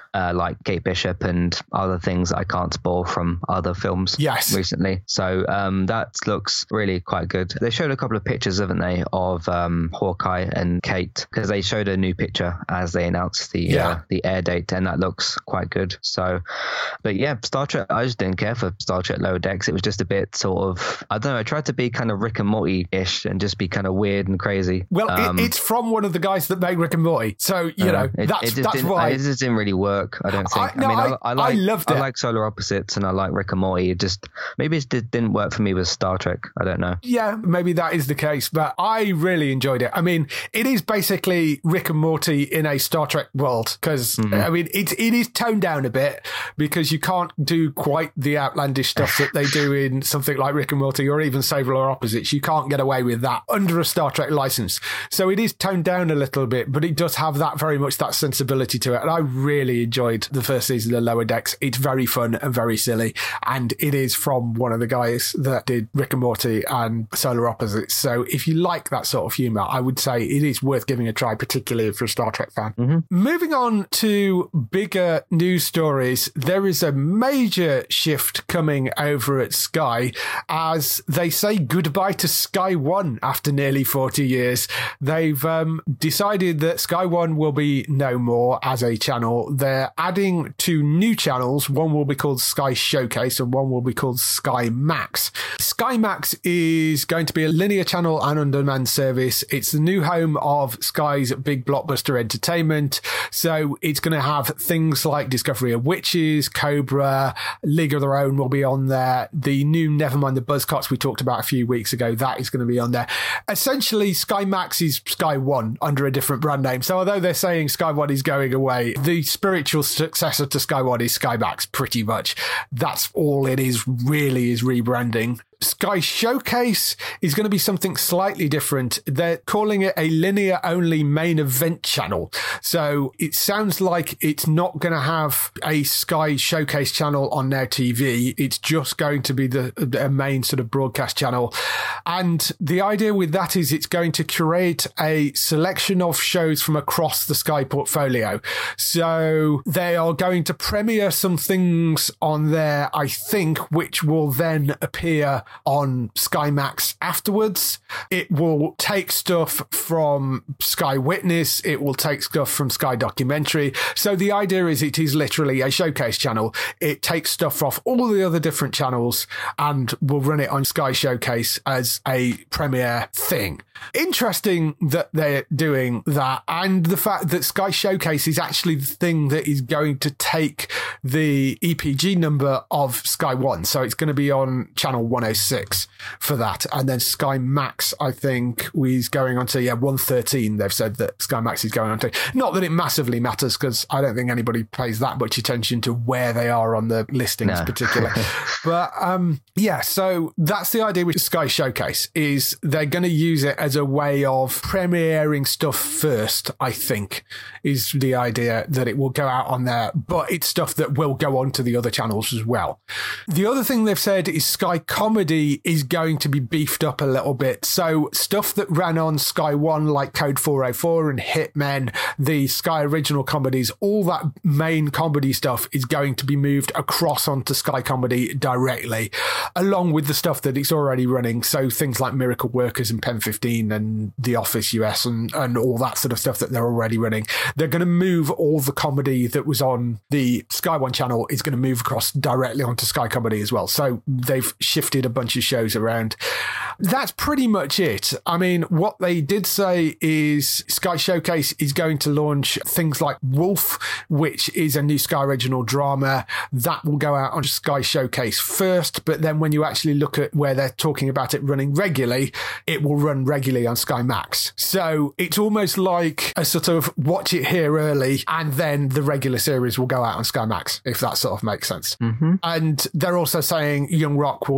uh, like Kate Bishop and other things that I can't spoil from other films yes. recently. So um, that looks really quite good. They showed a couple of pictures, haven't they, of um, Hawkeye and Kate, because they showed a new picture as they announced the yeah. uh, the air date, and that looks quite good. So, but yeah, Star Trek, I just didn't care for Star Trek Lower Decks. It was just a bit sort of, I don't know, I tried to be kind of Rick and Morty-ish and just be kind of weird and crazy. Well, um, it, it's from one of the guys that made Rick and Morty. So, you uh, know, it, that's, it that's why. It just didn't really work, I don't think. I, no, I mean, I, I, I, like, I loved it. I like Solar Opposites and I like Rick and Morty. It just, maybe it did, didn't work for me with Star Trek. I don't know. Yeah, maybe that is the case, but I really enjoyed it. I mean, it is basically Rick and Morty in a Star Trek world, because, mm-hmm. I mean, it, it is toned down a bit because you can't do quite the outlandish stuff that they do in something like Rick and Morty or even Solar Opposites. You can't get away with that under a Star Trek license. So it is toned down a little bit, but it does have that very much that sensibility to it. And I really enjoyed the first season of Lower Decks. It's very fun and very silly. And it is from one of the guys that did Rick and Morty and Solar Opposites. So if you like that sort of humour, I would say it is worth giving a try, particularly if you're a Star Trek fan. Mm-hmm. Moving on to bigger news stories, there is a major shift coming over at Sky as they say goodbye to Sky One after nearly forty years. They've um, decided that Sky One will be no more as a channel. They're adding two new channels. One will be called Sky Showcase and one will be called Sky Max. Sky Max is going to be a linear channel and on-demand service. It's the new home of Sky's big blockbuster entertainment. So it's going to have things like Discovery of Witches, Cobra, League of Their Own will be on there. The new Nevermind the Buzzcocks we talked about a few weeks ago, that is going to be on there. Essentially, Sky Max is Sky One under a different brand name. So although they're saying Sky One is going away, the spiritual successor to Sky One is Sky Max, pretty much. That's all it is, really, is rebranding. Sky Showcase is going to be something slightly different. They're calling it a linear-only main event channel. So it sounds like it's not going to have a Sky Showcase channel on Now T V. It's just going to be the a main sort of broadcast channel. And the idea with that is it's going to curate a selection of shows from across the Sky portfolio. So they are going to premiere some things on there, I think, which will then appear on Sky Max afterwards. It will take stuff from Sky Witness. It will take stuff from Sky Documentary. So the idea is it is literally a showcase channel. It takes stuff off all the other different channels and will run it on Sky Showcase as a premiere thing. Interesting that they're doing that, and the fact that Sky Showcase is actually the thing that is going to take the E P G number of Sky One. So it's going to be on channel one oh six for that. And then Sky Max, I think, is going on to, yeah, one thirteen. They've said that Sky Max is going on to. Not that it massively matters, because I don't think anybody pays that much attention to where they are on the listings, no. particularly. But um, yeah, so that's the idea with Sky Showcase, is they're going to use it as a way of premiering stuff first, I think, is the idea, that it will go out on there, but it's stuff that will go on to the other channels as well. The other thing they've said is Sky Comedy is going to be beefed up a little bit. So stuff that ran on Sky One, like Code four oh four and Hitmen, the Sky Original comedies, all that main comedy stuff is going to be moved across onto Sky Comedy directly, along with the stuff that it's already running. So things like Miracle Workers and Pen fifteen and The Office U S and, and all that sort of stuff that they're already running. They're going to move all the comedy that was on the Sky One channel is going to move across directly onto Sky Comedy as well. So they've shifted a bunch of shows around. That's pretty much it. I mean, what they did say is Sky Showcase is going to launch things like Wolf, which is a new Sky Original drama. That will go out on Sky Showcase first, but then when you actually look at where they're talking about it running regularly, it will run regularly on Sky Max. So it's almost like a sort of watch it here early, and then the regular series will go out on Sky Max, if that sort of makes sense. Mm-hmm. And they're also saying Young Rock will go out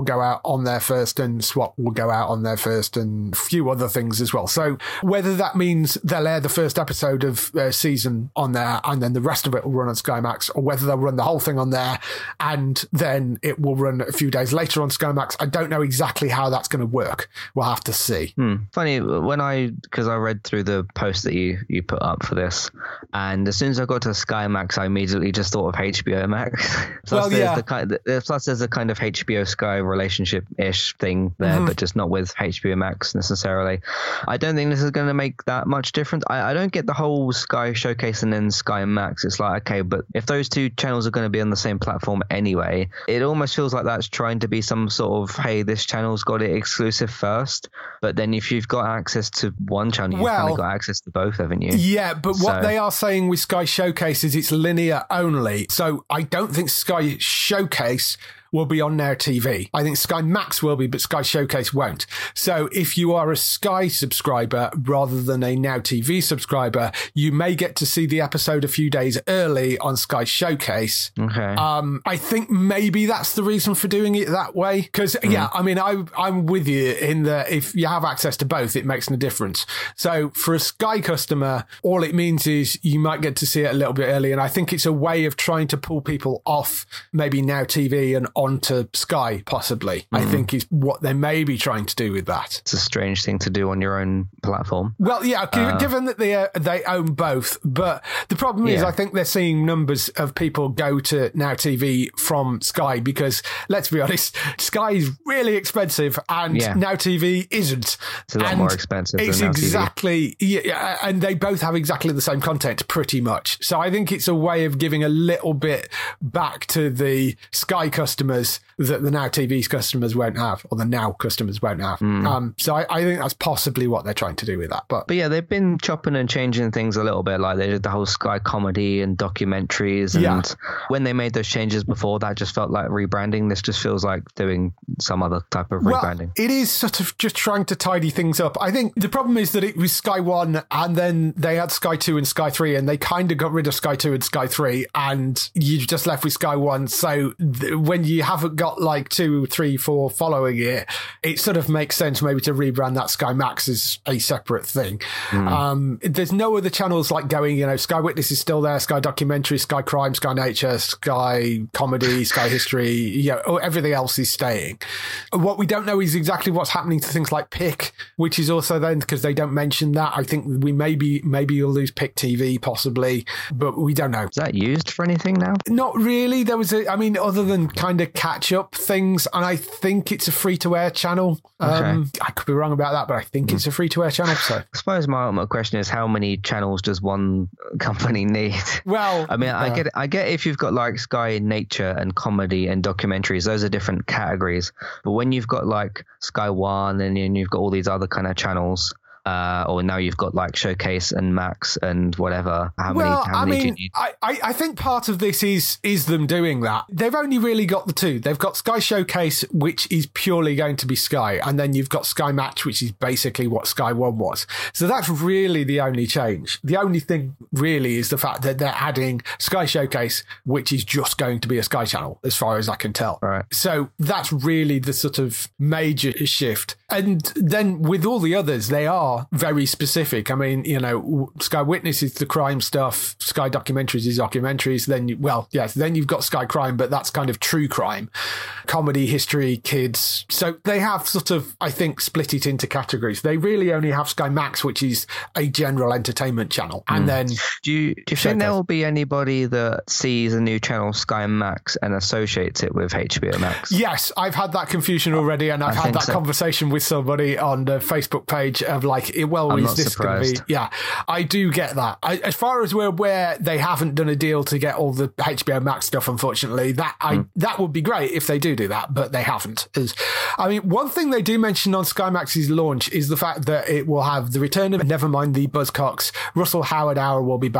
on there first, and SWAT will go out on there first, and a few other things as well. So whether that means they'll air the first episode of uh, season on there and then the rest of it will run on Sky Max, or whether they'll run the whole thing on there and then it will run a few days later on Sky Max, I don't know exactly how that's going to work. We'll have to see. Hmm. Funny, when I, because I read through the post that you, you put up for this, and as soon as I got to Sky Max, I immediately just thought of H B O Max. plus, well, there's yeah. the kind of, plus there's a kind of H B O Sky relationship-ish thing there, mm-hmm. but just not with H B O Max necessarily. I don't think this is going to make that much difference. I, I don't get the whole Sky Showcase and then Sky Max. It's like, okay, but if those two channels are going to be on the same platform anyway, it almost feels like that's trying to be some sort of, hey, this channel's got it exclusive first, but then if you've got access to one channel, you've well, kind of got access to both, haven't you? Yeah, but so, what they are saying with Sky Showcase is it's linear only. So I don't think Sky Showcase will be on Now T V. I think Sky Max will be, but Sky Showcase won't. So if you are a Sky subscriber rather than a Now T V subscriber, you may get to see the episode a few days early on Sky Showcase. Okay. Um, I think maybe that's the reason for doing it that way. Because, mm. yeah, I mean, I, I'm with you in that if you have access to both, it makes no difference. So for a Sky customer, all it means is you might get to see it a little bit early. And I think it's a way of trying to pull people off maybe Now T V and onto Sky, possibly. Mm. I think is what they may be trying to do with that. It's a strange thing to do on your own platform. Well, yeah, uh, given that they uh, they own both, but the problem is, yeah. I think they're seeing numbers of people go to Now T V from Sky because, let's be honest, Sky is really expensive and yeah. Now T V isn't. It's a lot and more expensive it's than Now T V. exactly, yeah, and they both have exactly the same content, pretty much. So I think it's a way of giving a little bit back to the Sky customers that the Now T V's customers won't have, or the Now customers won't have. Mm. Um, so I, I think that's possibly what they're trying to do with that. But but yeah, they've been chopping and changing things a little bit. Like they did the whole Sky comedy and documentaries, and yeah. when they made those changes before, that just felt like rebranding. This just feels like doing some other type of well, rebranding. It is sort of just trying to tidy things up. I think the problem is that it was Sky One, and then they had Sky Two and Sky Three, and they kind of got rid of Sky Two and Sky Three, and you're just left with Sky One. So th- when you haven't got like two, three, four following it, it sort of makes sense maybe to rebrand that Sky Max as a separate thing. Mm. Um, there's no other channels like going, you know, Sky Witness is still there, Sky Documentary, Sky Crime, Sky Nature, Sky Comedy, Sky History, you know, everything else is staying. What we don't know is exactly what's happening to things like Pick, which is also then, because they don't mention that, I think we maybe, maybe you'll lose Pick T V possibly, but we don't know. Is that used for anything now? Not really. There was a, I mean, other than kind of catch up things, and I think it's a free to air channel. Um, okay. I could be wrong about that, but I think mm. it's a free to air channel. So I suppose my ultimate question is, how many channels does one company need? Well, I mean, uh, I get I get if you've got like Sky Nature and comedy and documentaries, those are different categories. But when you've got like Sky One and then you've got all these other kind of channels, Uh, or now you've got like Showcase and Max and whatever. How many? Well, how I many mean, do you need? I, I, I think part of this is is them doing that. They've only really got the two. They've got Sky Showcase, which is purely going to be Sky, and then you've got Sky Match, which is basically what Sky One was. So that's really the only change. The only thing really is the fact that they're adding Sky Showcase, which is just going to be a Sky channel, as far as I can tell. Right. So that's really the sort of major shift. And then with all the others, they are very specific. I mean, you know, Sky Witness is the crime stuff. Sky Documentaries is documentaries. Then, you, well, yes, then you've got Sky Crime, but that's kind of true crime. Comedy, history, kids. So they have sort of, I think, split it into categories. They really only have Sky Max, which is a general entertainment channel. And mm. then... Do you, do you think there will be anybody that sees a new channel, Sky Max, and associates it with H B O Max? Yes, I've had that confusion already, and I've I had that so. conversation with somebody on the Facebook page of like, well, I'm is this going to be? Yeah, I do get that. I, as far as we're aware, they haven't done a deal to get all the H B O Max stuff, unfortunately. That I mm. that would be great if they do do that, but they haven't. As, I mean, one thing they do mention on Sky Max's launch is the fact that it will have the return of Nevermind the Buzzcocks, Russell Howard Hour will be back,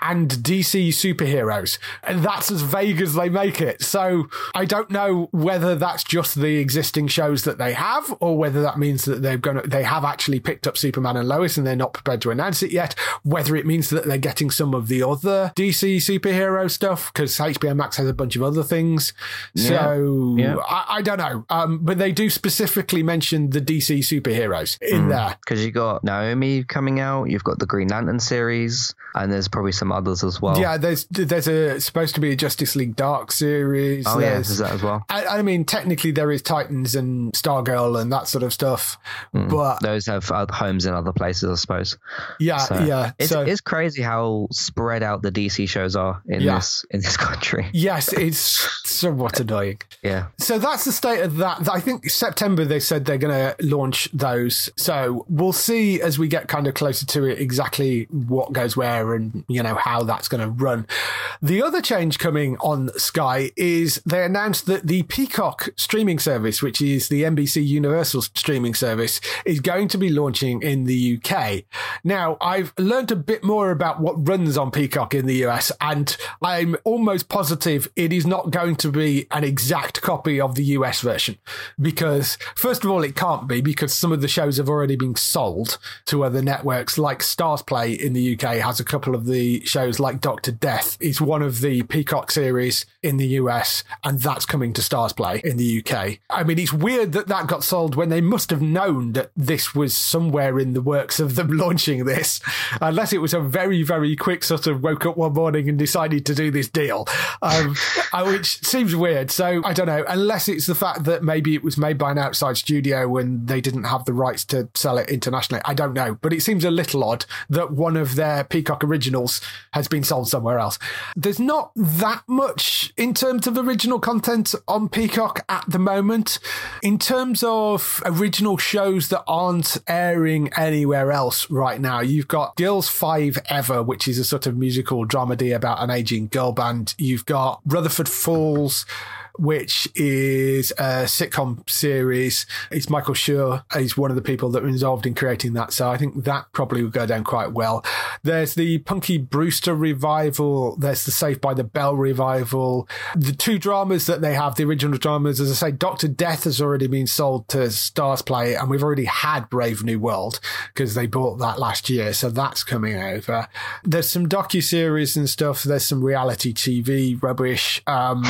and D C superheroes. And that's as vague as they make it. So I don't know whether that's just the existing shows that they have, or whether that means that they're gonna they have actually picked up Superman and Lois and they're not prepared to announce it yet. Whether it means that they're getting some of the other D C superhero stuff, because H B O Max has a bunch of other things. Yeah. So Yeah. I, I don't know. Um, but they do specifically mention the D C superheroes in mm. there. Because you got Naomi coming out, you've got the Green Lantern series, and there's probably some others as well. Yeah, there's there's a supposed to be a Justice League Dark series. Oh, yeah, there's, there's that as well. I, I mean, technically there is Titans and Stargirl and that sort of stuff, mm. but those have homes in other plales, I suppose. Yeah, so yeah. It's, so, it's crazy how spread out the D C shows are in yeah. this in this country. Yes, it's somewhat annoying. Yeah. So that's the state of that. I think September they said they're going to launch those. So we'll see as we get kind of closer to it exactly what goes where and, you know, how that's going to run. The other change coming on Sky is they announced that the Peacock streaming service, which is the N B C Universal streaming service, is going to be launching in the U K. Now, I've learned a bit more about what runs on Peacock in the U S, and I'm almost positive it is not going to be an exact copy of the U S version, because first of all, it can't be, because some of the shows have already been sold to other networks. Like Stars Play in the U K has a couple of the shows, like Doctor Death is one of the Peacock series in the U S, and that's coming to Stars Play in the U K. I mean, it's weird that that got sold when they must have known that this was somewhere in the works of them launching this, unless it was a very, very quick sort of woke up one morning and decided to do this deal, um, which seems weird. So I don't know, unless it's the fact that maybe it was made by an outside studio and they didn't have the rights to sell it internationally. I don't know, but it seems a little odd that one of their Peacock originals has been sold somewhere else. There's not that much in terms of original content on Peacock at the moment. In terms of original shows that aren't airing anywhere else right now, you've got Girls Five Ever, which is a sort of musical dramedy about an aging girl band. You've got Rutherford Falls, which is a sitcom series. It's Michael Schur. He's one of the people that were involved in creating that. So I think that probably would go down quite well. There's the Punky Brewster revival. There's the Saved by the Bell revival. The two dramas that they have, the original dramas, as I say, Doctor Death has already been sold to Stars Play, and we've already had Brave New World because they bought that last year. So that's coming over. There's some docuseries and stuff. There's some reality T V rubbish. Um,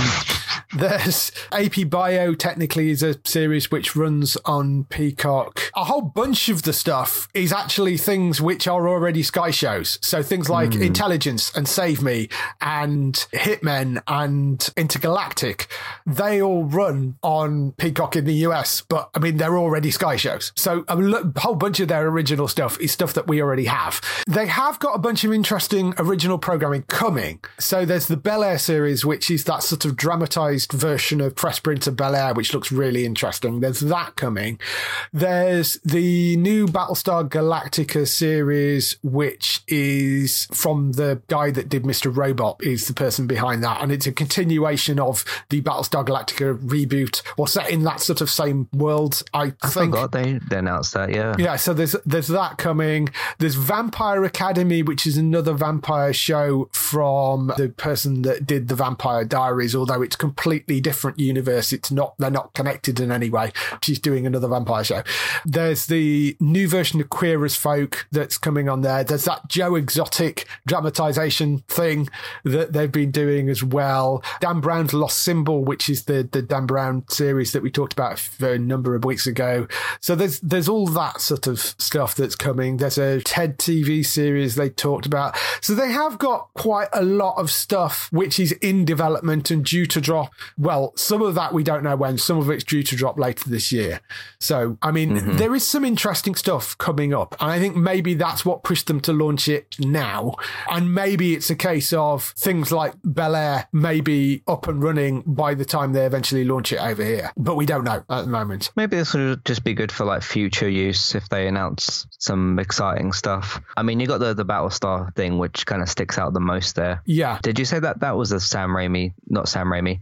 There's A P Bio, technically, is a series which runs on Peacock. A whole bunch of the stuff is actually things which are already Sky shows. So things like mm. Intelligence and Save Me and Hitmen and Intergalactic, they all run on Peacock in the U S, but I mean, they're already Sky shows. So a whole bunch of their original stuff is stuff that we already have. They have got a bunch of interesting original programming coming. So there's the Bel Air series, which is that sort of dramatized version of Fresh Prince of Bel Air, which looks really interesting. There's that coming. There's the new Battlestar Galactica series, which is from the guy that did Mister Robot, is the person behind that. And it's a continuation of the Battlestar Galactica reboot, or set in that sort of same world, I, I think. forgot they, they announced that, yeah. Yeah, so there's there's that coming. There's Vampire Academy, which is another vampire show from the person that did the Vampire Diaries, although it's completely different universe. It's not, they're not connected in any way. She's doing another vampire show. There's the new version of Queer as Folk that's coming on there. There's that Joe Exotic dramatization thing that they've been doing as well. Dan Brown's Lost Symbol, which is the, the Dan Brown series that we talked about a number of weeks ago. So there's, there's all that sort of stuff that's coming. There's a TED T V series they talked about. So they have got quite a lot of stuff which is in development and due to drop. Well, some of that we don't know when. Some of it's due to drop later this year. So, I mean, mm-hmm. there is some interesting stuff coming up. And I think maybe that's what pushed them to launch it now. And maybe it's a case of things like Bel Air may be up and running by the time they eventually launch it over here. But we don't know at the moment. Maybe this would just be good for like future use if they announce some exciting stuff. I mean, you got the, the Battlestar thing, which kind of sticks out the most there. Yeah. Did you say that that was a Sam Raimi, not Sam Raimi, the guy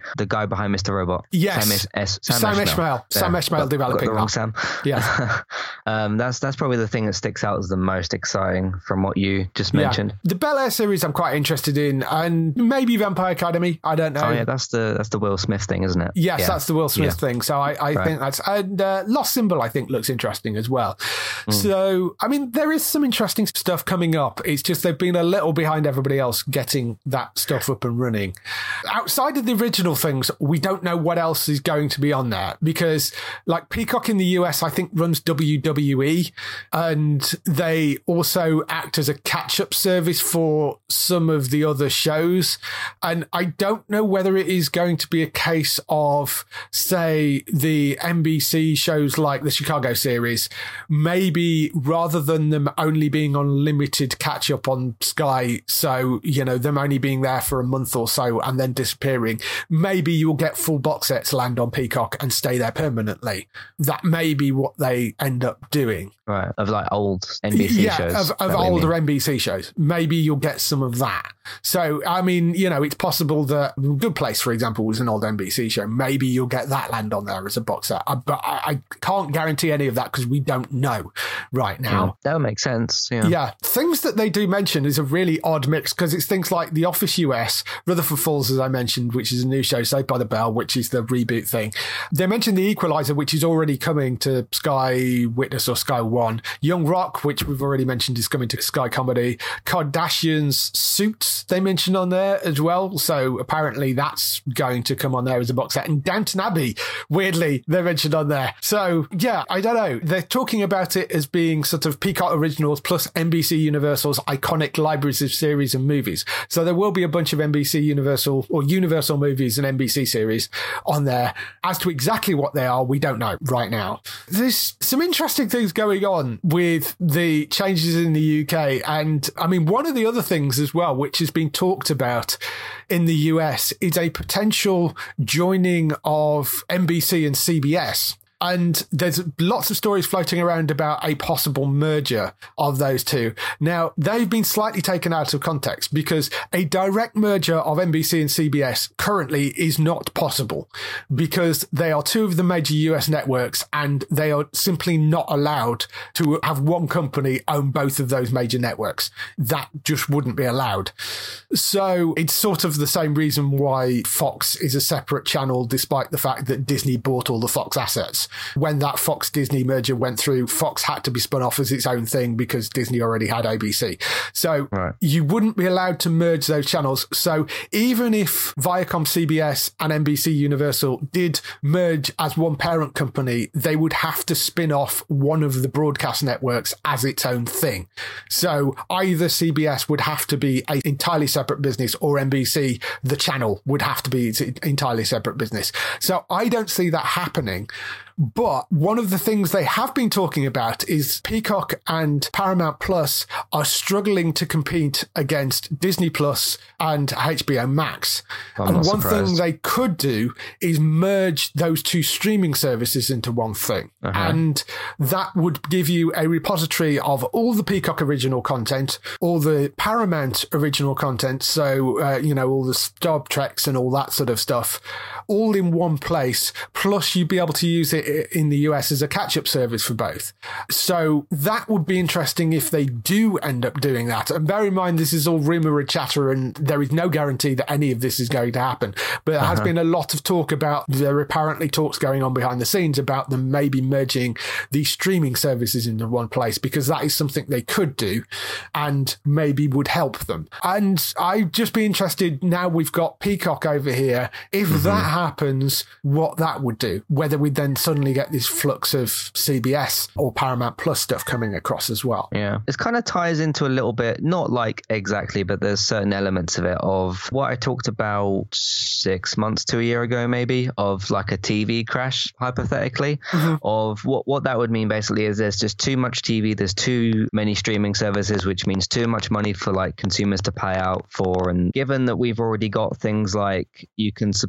behind Mister Robot. Yes. Sam, es- Sam, Sam Esmail. Esmail. Sam Yeah, Esmail got- developing got the wrong that. Sam. Yeah. um, that's that's probably the thing that sticks out as the most exciting from what you just mentioned. Yeah. The Bel Air series I'm quite interested in, and maybe Vampire Academy. I don't know. Oh yeah, that's the that's the Will Smith thing, isn't it? Yes, yeah. that's the Will Smith Yeah. thing. So I, I Right. think that's and uh, Lost Symbol I think looks interesting as well. Mm. So I mean, there is some interesting stuff coming up. It's just they've been a little behind everybody else getting that stuff up and running. Outside of the original things, we don't know what else is going to be on there because, like Peacock in the U S, I think runs W W E, and they also act as a catch-up service for some of the other shows. And I don't know whether it is going to be a case of, say, the N B C shows like the Chicago series, maybe rather than them only being on limited catch-up on Sky, so, you know, them only being there for a month or so and then disappearing, maybe you'll get full box sets land on Peacock and stay there permanently. That may be what they end up doing. Right, of like old N B C yeah, shows. of, of older N B C shows. Maybe you'll get some of that. So, I mean, you know, it's possible that Good Place, for example, was an old N B C show. Maybe you'll get that land on there as a box set. I, but I, I can't guarantee any of that because we don't know right now. Yeah, that would make sense. Yeah. Yeah. Things that they do mention is a really odd mix because it's things like The Office U S, Rutherford Falls, as I mentioned, which is a new show, Saved by the Bell, which is the reboot thing. They mentioned The Equalizer, which is already coming to Sky Witness or Sky One. Young Rock, which we've already mentioned, is coming to Sky Comedy. Kardashian's Suits, they mentioned on there as well. So apparently that's going to come on there as a box set. And Downton Abbey, weirdly, they're mentioned on there. So yeah, I don't know. They're talking about it as being sort of Peacock Originals plus N B C Universal's iconic libraries of series and movies. So there will be a bunch of N B C Universal or Universal movies and N B C series on there. As to exactly what they are, we don't know right now. There's some interesting things going on with the changes in the U K. And I mean, one of the other things as well, which has been talked about in the U S, is a potential joining of N B C and C B S. And there's lots of stories floating around about a possible merger of those two. Now, they've been slightly taken out of context because a direct merger of N B C and C B S currently is not possible because they are two of the major U S networks and they are simply not allowed to have one company own both of those major networks. That just wouldn't be allowed. So it's sort of the same reason why Fox is a separate channel, despite the fact that Disney bought all the Fox assets. When that Fox-Disney merger went through, Fox had to be spun off as its own thing because Disney already had A B C. So right. You wouldn't be allowed to merge those channels. So even if Viacom, C B S and N B C Universal did merge as one parent company, they would have to spin off one of the broadcast networks as its own thing. So either C B S would have to be an entirely separate business or N B C, the channel, would have to be its entirely separate business. So I don't see that happening. But one of the things they have been talking about is Peacock and Paramount Plus are struggling to compete against Disney Plus and H B O Max. I'm and not one surprised. thing they could do is merge those two streaming services into one thing. Uh-huh. And that would give you a repository of all the Peacock original content, all the Paramount original content. So, uh, you know, all the Star Treks and all that sort of stuff, all in one place. Plus you'd be able to use it in the U S as a catch-up service for both. So that would be interesting if they do end up doing that. And bear in mind, this is all rumor and chatter, and there is no guarantee that any of this is going to happen. But there uh-huh. has been a lot of talk about, there are apparently talks going on behind the scenes about them maybe merging these streaming services into one place, because that is something they could do and maybe would help them. And I'd just be interested, now we've got Peacock over here, if mm-hmm. that happens, what that would do. Whether we then suddenly get this flux of C B S or Paramount Plus stuff coming across as well. Yeah. It kind of ties into a little bit, not like exactly, but there's certain elements of it of what I talked about six months to a year ago, maybe, of like a T V crash, hypothetically, mm-hmm. of what, what that would mean basically is there's just too much T V, there's too many streaming services, which means too much money for like consumers to pay out for. And given that we've already got things like you can subscribe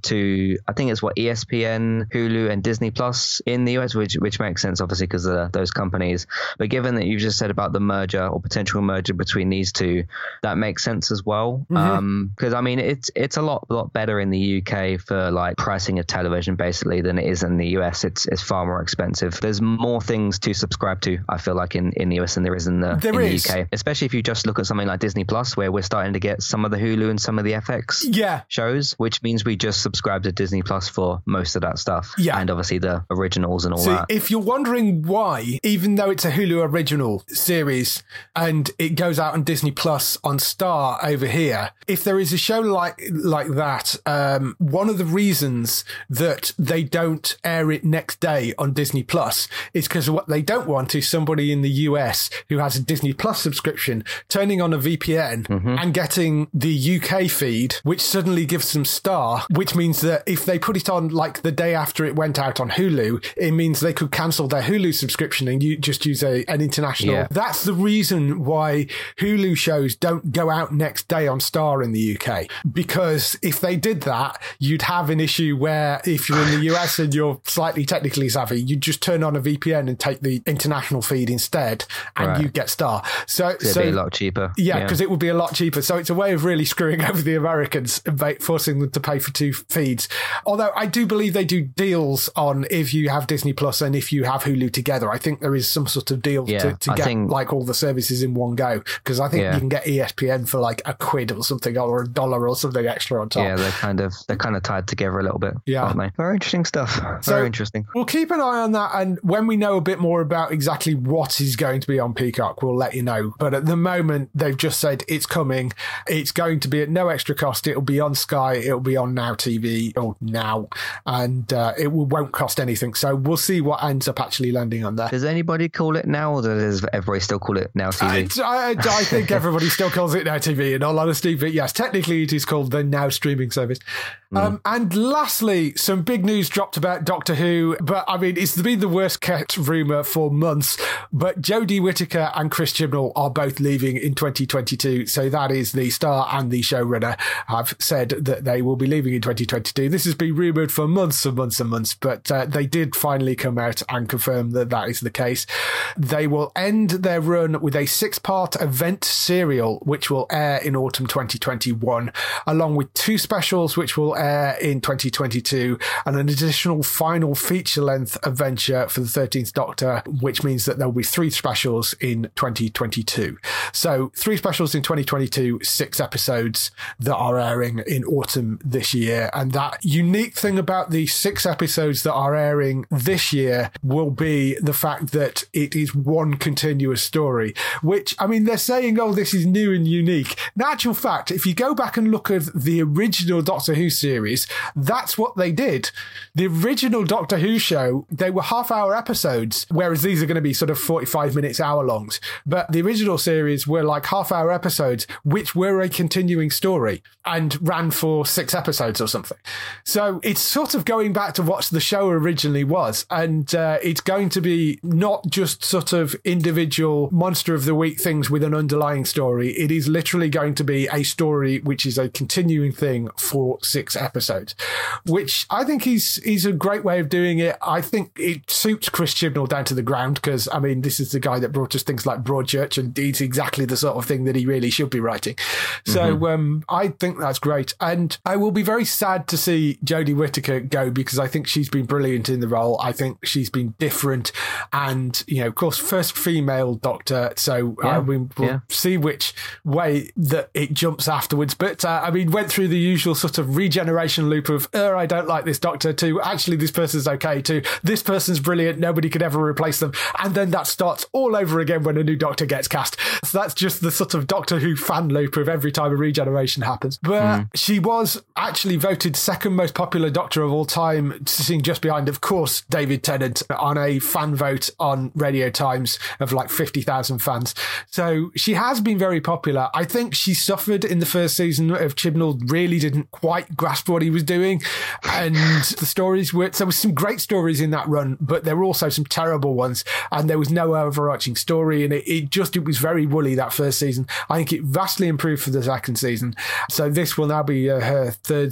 to, I think it's what, E S P N, Hulu, and Disney Plus in the U S, which which makes sense, obviously, because of those companies. But given that you've just said about the merger or potential merger between these two, that makes sense as well. Because, mm-hmm. um, I mean, it's it's a lot, lot better in the U K for like pricing of television, basically, than it is in the U S. It's it's far more expensive. There's more things to subscribe to, I feel like, in, in the U S than there is in the, there in is. the U K. Especially if you just look at something like Disney Plus, where we're starting to get some of the Hulu and some of the F X yeah. shows, which means we just subscribe to Disney Plus for most of that stuff. Yeah. And obviously the originals and all See, that. If you're wondering why, even though it's a Hulu original series and it goes out on Disney Plus on Star over here, if there is a show like like that, um, one of the reasons that they don't air it next day on Disney Plus is because what they don't want is somebody in the U S who has a Disney Plus subscription turning on a V P N mm-hmm. and getting the U K feed, which suddenly gives them Star, which means that if they put it on like the day after it went out on Hulu, it means they could cancel their Hulu subscription and you just use a, an international. Yeah. That's the reason why Hulu shows don't go out next day on Star in the U K, because if they did that, you'd have an issue where if you're in the U S and you're slightly technically savvy, you just turn on a V P N and take the international feed instead, and right. you get Star. So, It'd so be a lot cheaper. Yeah, because yeah. it would be a lot cheaper. So it's a way of really screwing over the Americans and forcing them to pay for two feeds. Although I do believe they do deals on if you have Disney Plus and if you have Hulu together. I think there is some sort of deal yeah, to, to get think, like all the services in one go, because I think yeah. you can get E S P N for like a quid or something, or a dollar or something extra on top. Yeah, they're kind of they're kind of tied together a little bit. Yeah, aren't they? Very interesting stuff. Very so interesting. We'll keep an eye on that, and when we know a bit more about exactly what is going to be on Peacock, we'll let you know. But at the moment, they've just said it's coming. It's going to be at no extra cost. It'll be on Sky. It'll be on Now T V or Now, and uh, it will, won't cost anything. So we'll see what ends up actually landing on there. Does anybody call it Now, or does everybody still call it Now T V? I, I, I think everybody still calls it Now T V, in all honesty. But yes, technically it is called the Now streaming service. Mm. Um, and lastly, some big news dropped about Doctor Who. But I mean, it's been the worst kept rumour for months. But Jodie Whittaker and Chris Chibnall are both leaving in twenty twenty-two. So that is the star and the showrunner have said that they will be leaving in twenty twenty-two. This has been rumoured for months and months and months, but uh, they did finally come out and confirm that that is the case. They will end their run with a six-part event serial, which will air in autumn twenty twenty-one, along with two specials, which will air in twenty twenty-two, and an additional final feature-length adventure for the thirteenth Doctor, which means that there will be three specials in twenty twenty-two. So three specials in twenty twenty-two, six episodes that are airing in autumn this year. And that unique thing about the six episodes that are airing this year will be the fact that it is one continuous story, which, I mean, they're saying, oh, this is new and unique. In actual fact, if you go back and look at the original Doctor Who series, that's what they did. The original Doctor Who show, they were half-hour episodes, whereas these are going to be sort of forty-five minutes, hour-longs. But the original series were like half-hour episodes, which were a continuing story and ran for six episodes or something. So it's sort of going back to what the show originally was, and uh, it's going to be not just sort of individual Monster of the Week things with an underlying story. It is literally going to be a story which is a continuing thing for six episodes, which I think is is a great way of doing it. I think it suits Chris Chibnall down to the ground, because, I mean, this is the guy that brought us things like Broadchurch, and it's exactly the sort of thing that he really should be writing. So mm-hmm. um, I think that's great. And I will be very sad to see Jodie Whittaker go, because I think she's been brilliant in the role. I think she's been different. And, you know, of course, first female Doctor. So yeah. uh, we, we'll yeah. see which way that it jumps afterwards. But, uh, I mean, went through the usual sort of regeneration loop of, oh, I don't like this Doctor, to actually this person's okay, to this person's brilliant, nobody could ever replace them. And then that starts all over again when a new Doctor gets cast. So that's just the sort of Doctor Who fan loop of every time a regeneration happens. But mm. she was actually voted second most popular Doctor of all time, sitting just behind, of course, David Tennant, on a fan vote on Radio Times of like fifty thousand fans. So she has been very popular. I think she suffered in the first season of Chibnall, really didn't quite grasp what he was doing. And the stories were, there were some great stories in that run, but there were also some terrible ones. And there was no overarching story. And it, it just, it was very woolly that first season. I think it vastly improved for the second season. So this will now be uh, her third season.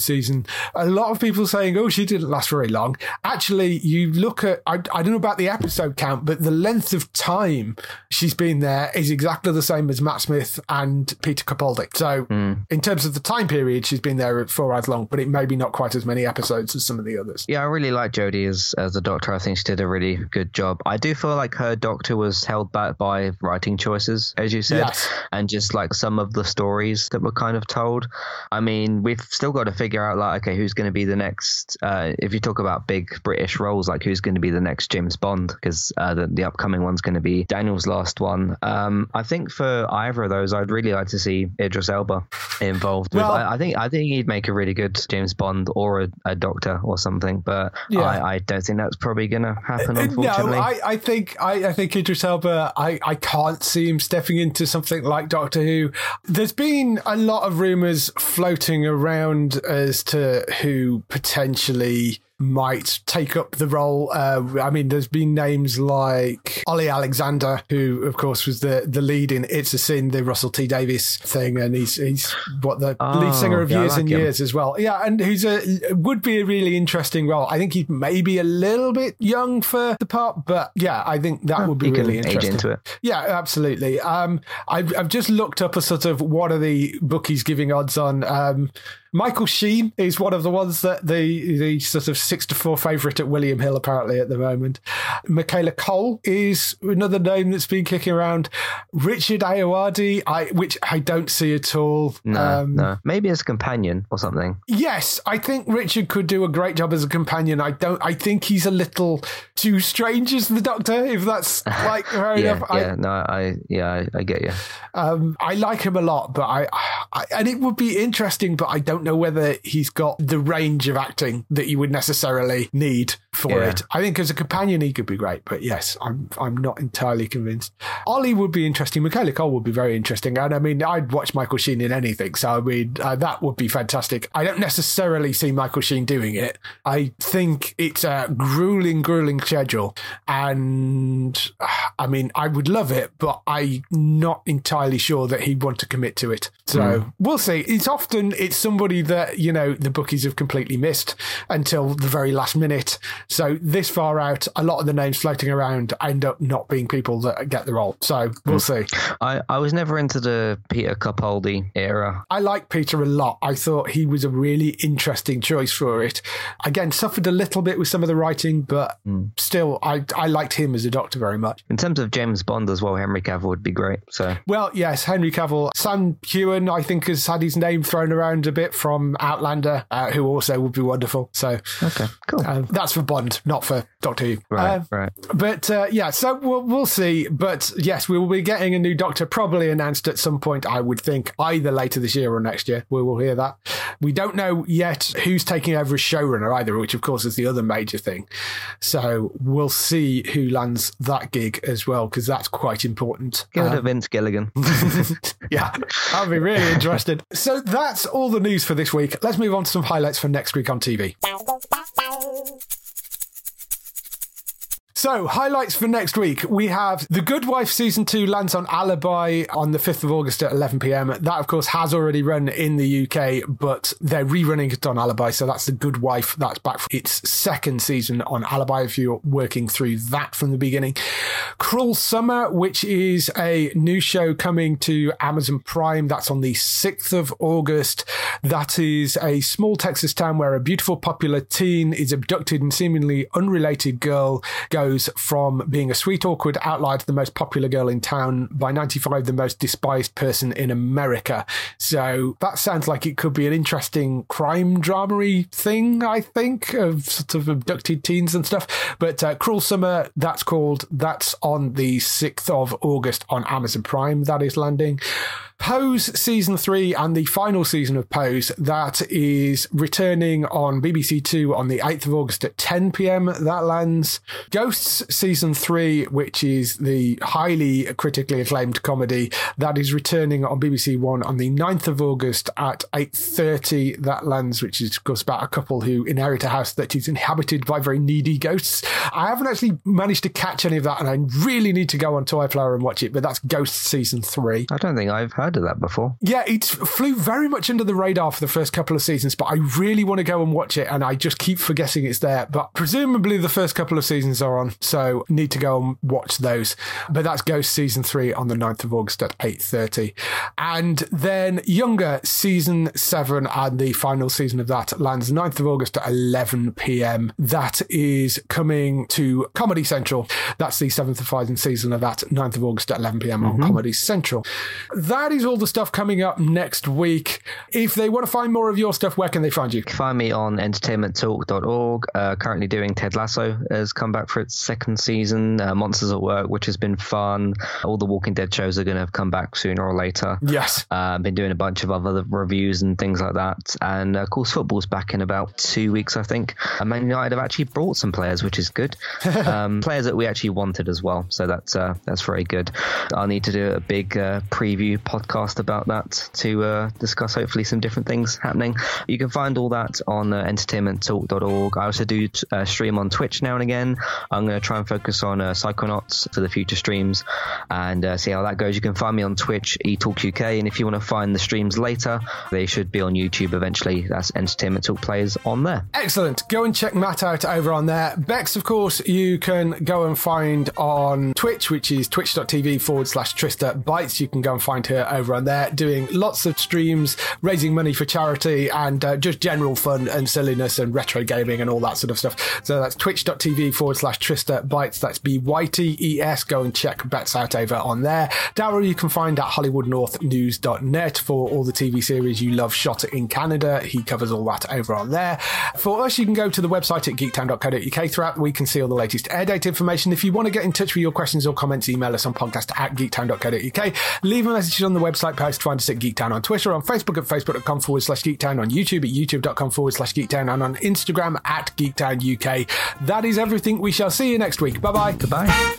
Sullivan. A lot of people saying, oh, she didn't last very long. Actually, you look at, I, I don't know about the episode count, but the length of time she's been there is exactly the same as Matt Smith and Peter Capaldi. So mm. in terms of the time period, she's been there for as long, but it may be not quite as many episodes as some of the others. Yeah, I really like Jodie as, as the Doctor. I think she did a really good job. I do feel like her Doctor was held back by writing choices, as you said, yes. and just like some of the stories that were kind of told. I mean, we've still got to figure out, like, okay, who's going to be the next, uh, if you talk about big British roles, like who's going to be the next James Bond, because uh, the, the upcoming one's going to be Daniel's last one. Um, I think for either of those, I'd really like to see Idris Elba involved. Well, with, I, I think I think he'd make a really good James Bond or a, a Doctor or something, but yeah. I, I don't think that's probably going to happen, unfortunately. No, I, I think I, I think Idris Elba, I, I can't see him stepping into something like Doctor Who. There's been a lot of rumours floating around as to who potentially might take up the role. Uh, I mean, there's been names like Ollie Alexander, who, of course, was the, the lead in It's a Sin, the Russell T Davies thing, and he's he's what the oh, lead singer of yeah, Years like and him. Years as well. Yeah, and who's a would be a really interesting role. I think he's maybe a little bit young for the part, but yeah, I think that oh, would be really interesting. Age into it. Yeah, absolutely. Um, I've I've just looked up a sort of what are the bookies giving odds on. Um, Michael Sheen is one of the ones that the the sort of six to four favourite at William Hill apparently at the moment. Michaela Cole is another name that's been kicking around. Richard Ayoade, I which I don't see at all. No, um, no, maybe as a companion or something. Yes, I think Richard could do a great job as a companion. I don't. I think he's a little too strange as the Doctor, if that's like fair yeah, enough. Yeah, I, no, I yeah, I, I get you. Um, I like him a lot, but I, I and it would be interesting, but I don't know whether he's got the range of acting that you would necessarily need for yeah. it. I think as a companion he could be great, but yes, I'm I'm not entirely convinced. Ollie would be interesting. Michaela Cole would be very interesting, and I mean, I'd watch Michael Sheen in anything, so I mean, uh, that would be fantastic. I don't necessarily see Michael Sheen doing it. I think it's a grueling, grueling schedule, and uh, I mean, I would love it, but I'm not entirely sure that he'd want to commit to it. So mm. we'll see. It's often it's somebody that, you know, the bookies have completely missed until the very last minute. So this far out, a lot of the names floating around end up not being people that get the role. So we'll see. I, I was never into the Peter Capaldi era. I like Peter a lot. I thought he was a really interesting choice for it. Again, suffered a little bit with some of the writing, but mm. still, I, I liked him as a Doctor very much. In terms of James Bond as well, Henry Cavill would be great. So Well, yes, Henry Cavill. Sam Heughan, I think, has had his name thrown around a bit from Outlander, uh, who also would be wonderful. So okay, cool. Um, that's for Bond, not for Doctor Who. Right, uh, right. But uh, yeah, so we'll, we'll see. But yes, we will be getting a new Doctor probably announced at some point, I would think, either later this year or next year. We will hear that. We don't know yet who's taking over as showrunner either, which of course is the other major thing. So we'll see who lands that gig as well, because that's quite important. Give it um, to Vince Gilligan. Yeah, I'll be really interested. So that's all the news for this week. Let's move on to some highlights for next week on T V. So, highlights for next week. We have The Good Wife Season two lands on Alibi on the fifth of August at eleven p.m. That, of course, has already run in the U K, but they're rerunning it on Alibi. So that's The Good Wife. That's back for its second season on Alibi if you're working through that from the beginning. Cruel Summer, which is a new show coming to Amazon Prime. That's on the sixth of August. That is a small Texas town where a beautiful, popular teen is abducted and seemingly unrelated girl goes from being a sweet, awkward outlier to the most popular girl in town, by ninety-five the most despised person in America. So that sounds like it could be an interesting crime drama-y thing, I think, of sort of abducted teens and stuff. But uh, Cruel Summer, that's called. That's on the sixth of August on Amazon Prime. That is landing. Pose Season three and the final season of Pose, that is returning on B B C Two on the eighth of August at ten p.m. That lands. Ghosts Season three, which is the highly critically acclaimed comedy, that is returning on B B C One on the ninth of August at eight thirty. That lands, which is, of course, about a couple who inherit a house that is inhabited by very needy ghosts. I haven't actually managed to catch any of that, and I really need to go on Toy Flower and watch it, but that's Ghosts Season three. I don't think I've heard heard of that before. Yeah, it flew very much under the radar for the first couple of seasons, but I really want to go and watch it, and I just keep forgetting it's there. But presumably the first couple of seasons are on, so need to go and watch those. But that's Ghost Season three on the ninth of August at eight thirty. And then Younger Season seven and the final season of that lands ninth of August at eleven p.m. That is coming to Comedy Central. That's the seventh and final season of that, ninth of August at eleven p.m. Mm-hmm. on Comedy Central. That is all the stuff coming up next week. If they want to find more of your stuff, where can they find you? You can find me on entertainment talk dot org. Uh, currently doing Ted Lasso has come back for its second season. Uh, Monsters at Work, which has been fun. All the Walking Dead shows are going to come back sooner or later. Yes. I've uh, been doing a bunch of other reviews and things like that. And uh, of course, football's back in about two weeks, I think. And Man United have actually brought some players, which is good. um, players that we actually wanted as well. So that's uh, that's very good. I'll need to do a big uh, preview podcast about that to uh, discuss hopefully some different things happening. You can find all that on uh, entertainment talk dot org. I also do uh, stream on Twitch now and again. I'm going to try and focus on uh, Psychonauts for the future streams and uh, see how that goes. You can find me on Twitch, eTalkUK, and if you want to find the streams later, they should be on YouTube eventually. That's Entertainment Talk Plays on there. Excellent. Go and check Matt out over on there. Bex, of course, you can go and find on Twitch, which is twitch.tv forward slash Trista Bytes. You can go and find her over on there doing lots of streams, raising money for charity and uh, just general fun and silliness and retro gaming and all that sort of stuff. So that's twitch.tv forward slash Trista Bytes. That's B Y T E S. Go and check Bex out over on there. Daryl, you can find at hollywood north news dot net for all the T V series you love shot in Canada. He covers all that over on there. For us, you can go to the website at geektown dot co dot uk. Throughout the week, you can see all the latest air date information. If you want to get in touch with your questions or comments, email us on podcast at geektown dot co dot uk. Leave a message on the website post. Find us at Geektown on Twitter, on Facebook at facebook.com forward slash Geektown, on YouTube at youtube.com forward slash Geektown, and on Instagram at Geektown U K. That is everything. We shall see you next week. Bye-bye. Goodbye.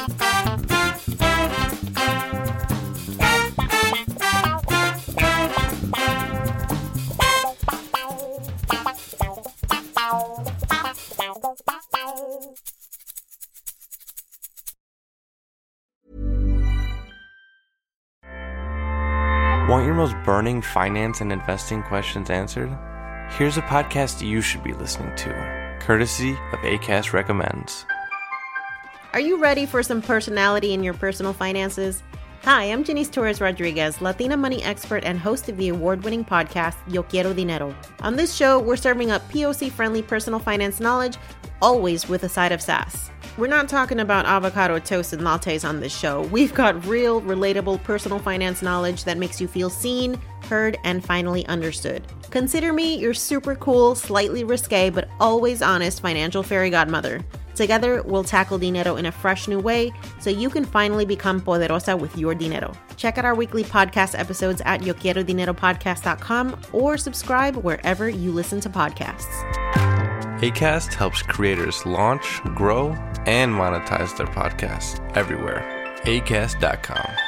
Want your most burning finance and investing questions answered? Here's a podcast you should be listening to, courtesy of Acast Recommends. Are you ready for some personality in your personal finances? Hi, I'm Janice Torres Rodriguez, Latina money expert and host of the award-winning podcast, Yo Quiero Dinero. On this show, we're serving up P O C-friendly personal finance knowledge, always with a side of sass. We're not talking about avocado toast and lattes on this show. We've got real, relatable personal finance knowledge that makes you feel seen, heard, and finally understood. Consider me your super cool, slightly risque, but always honest financial fairy godmother. Together, we'll tackle dinero in a fresh new way so you can finally become poderosa with your dinero. Check out our weekly podcast episodes at yo quiero dinero podcast dot com or subscribe wherever you listen to podcasts. Acast helps creators launch, grow, and monetize their podcasts everywhere. acast dot com.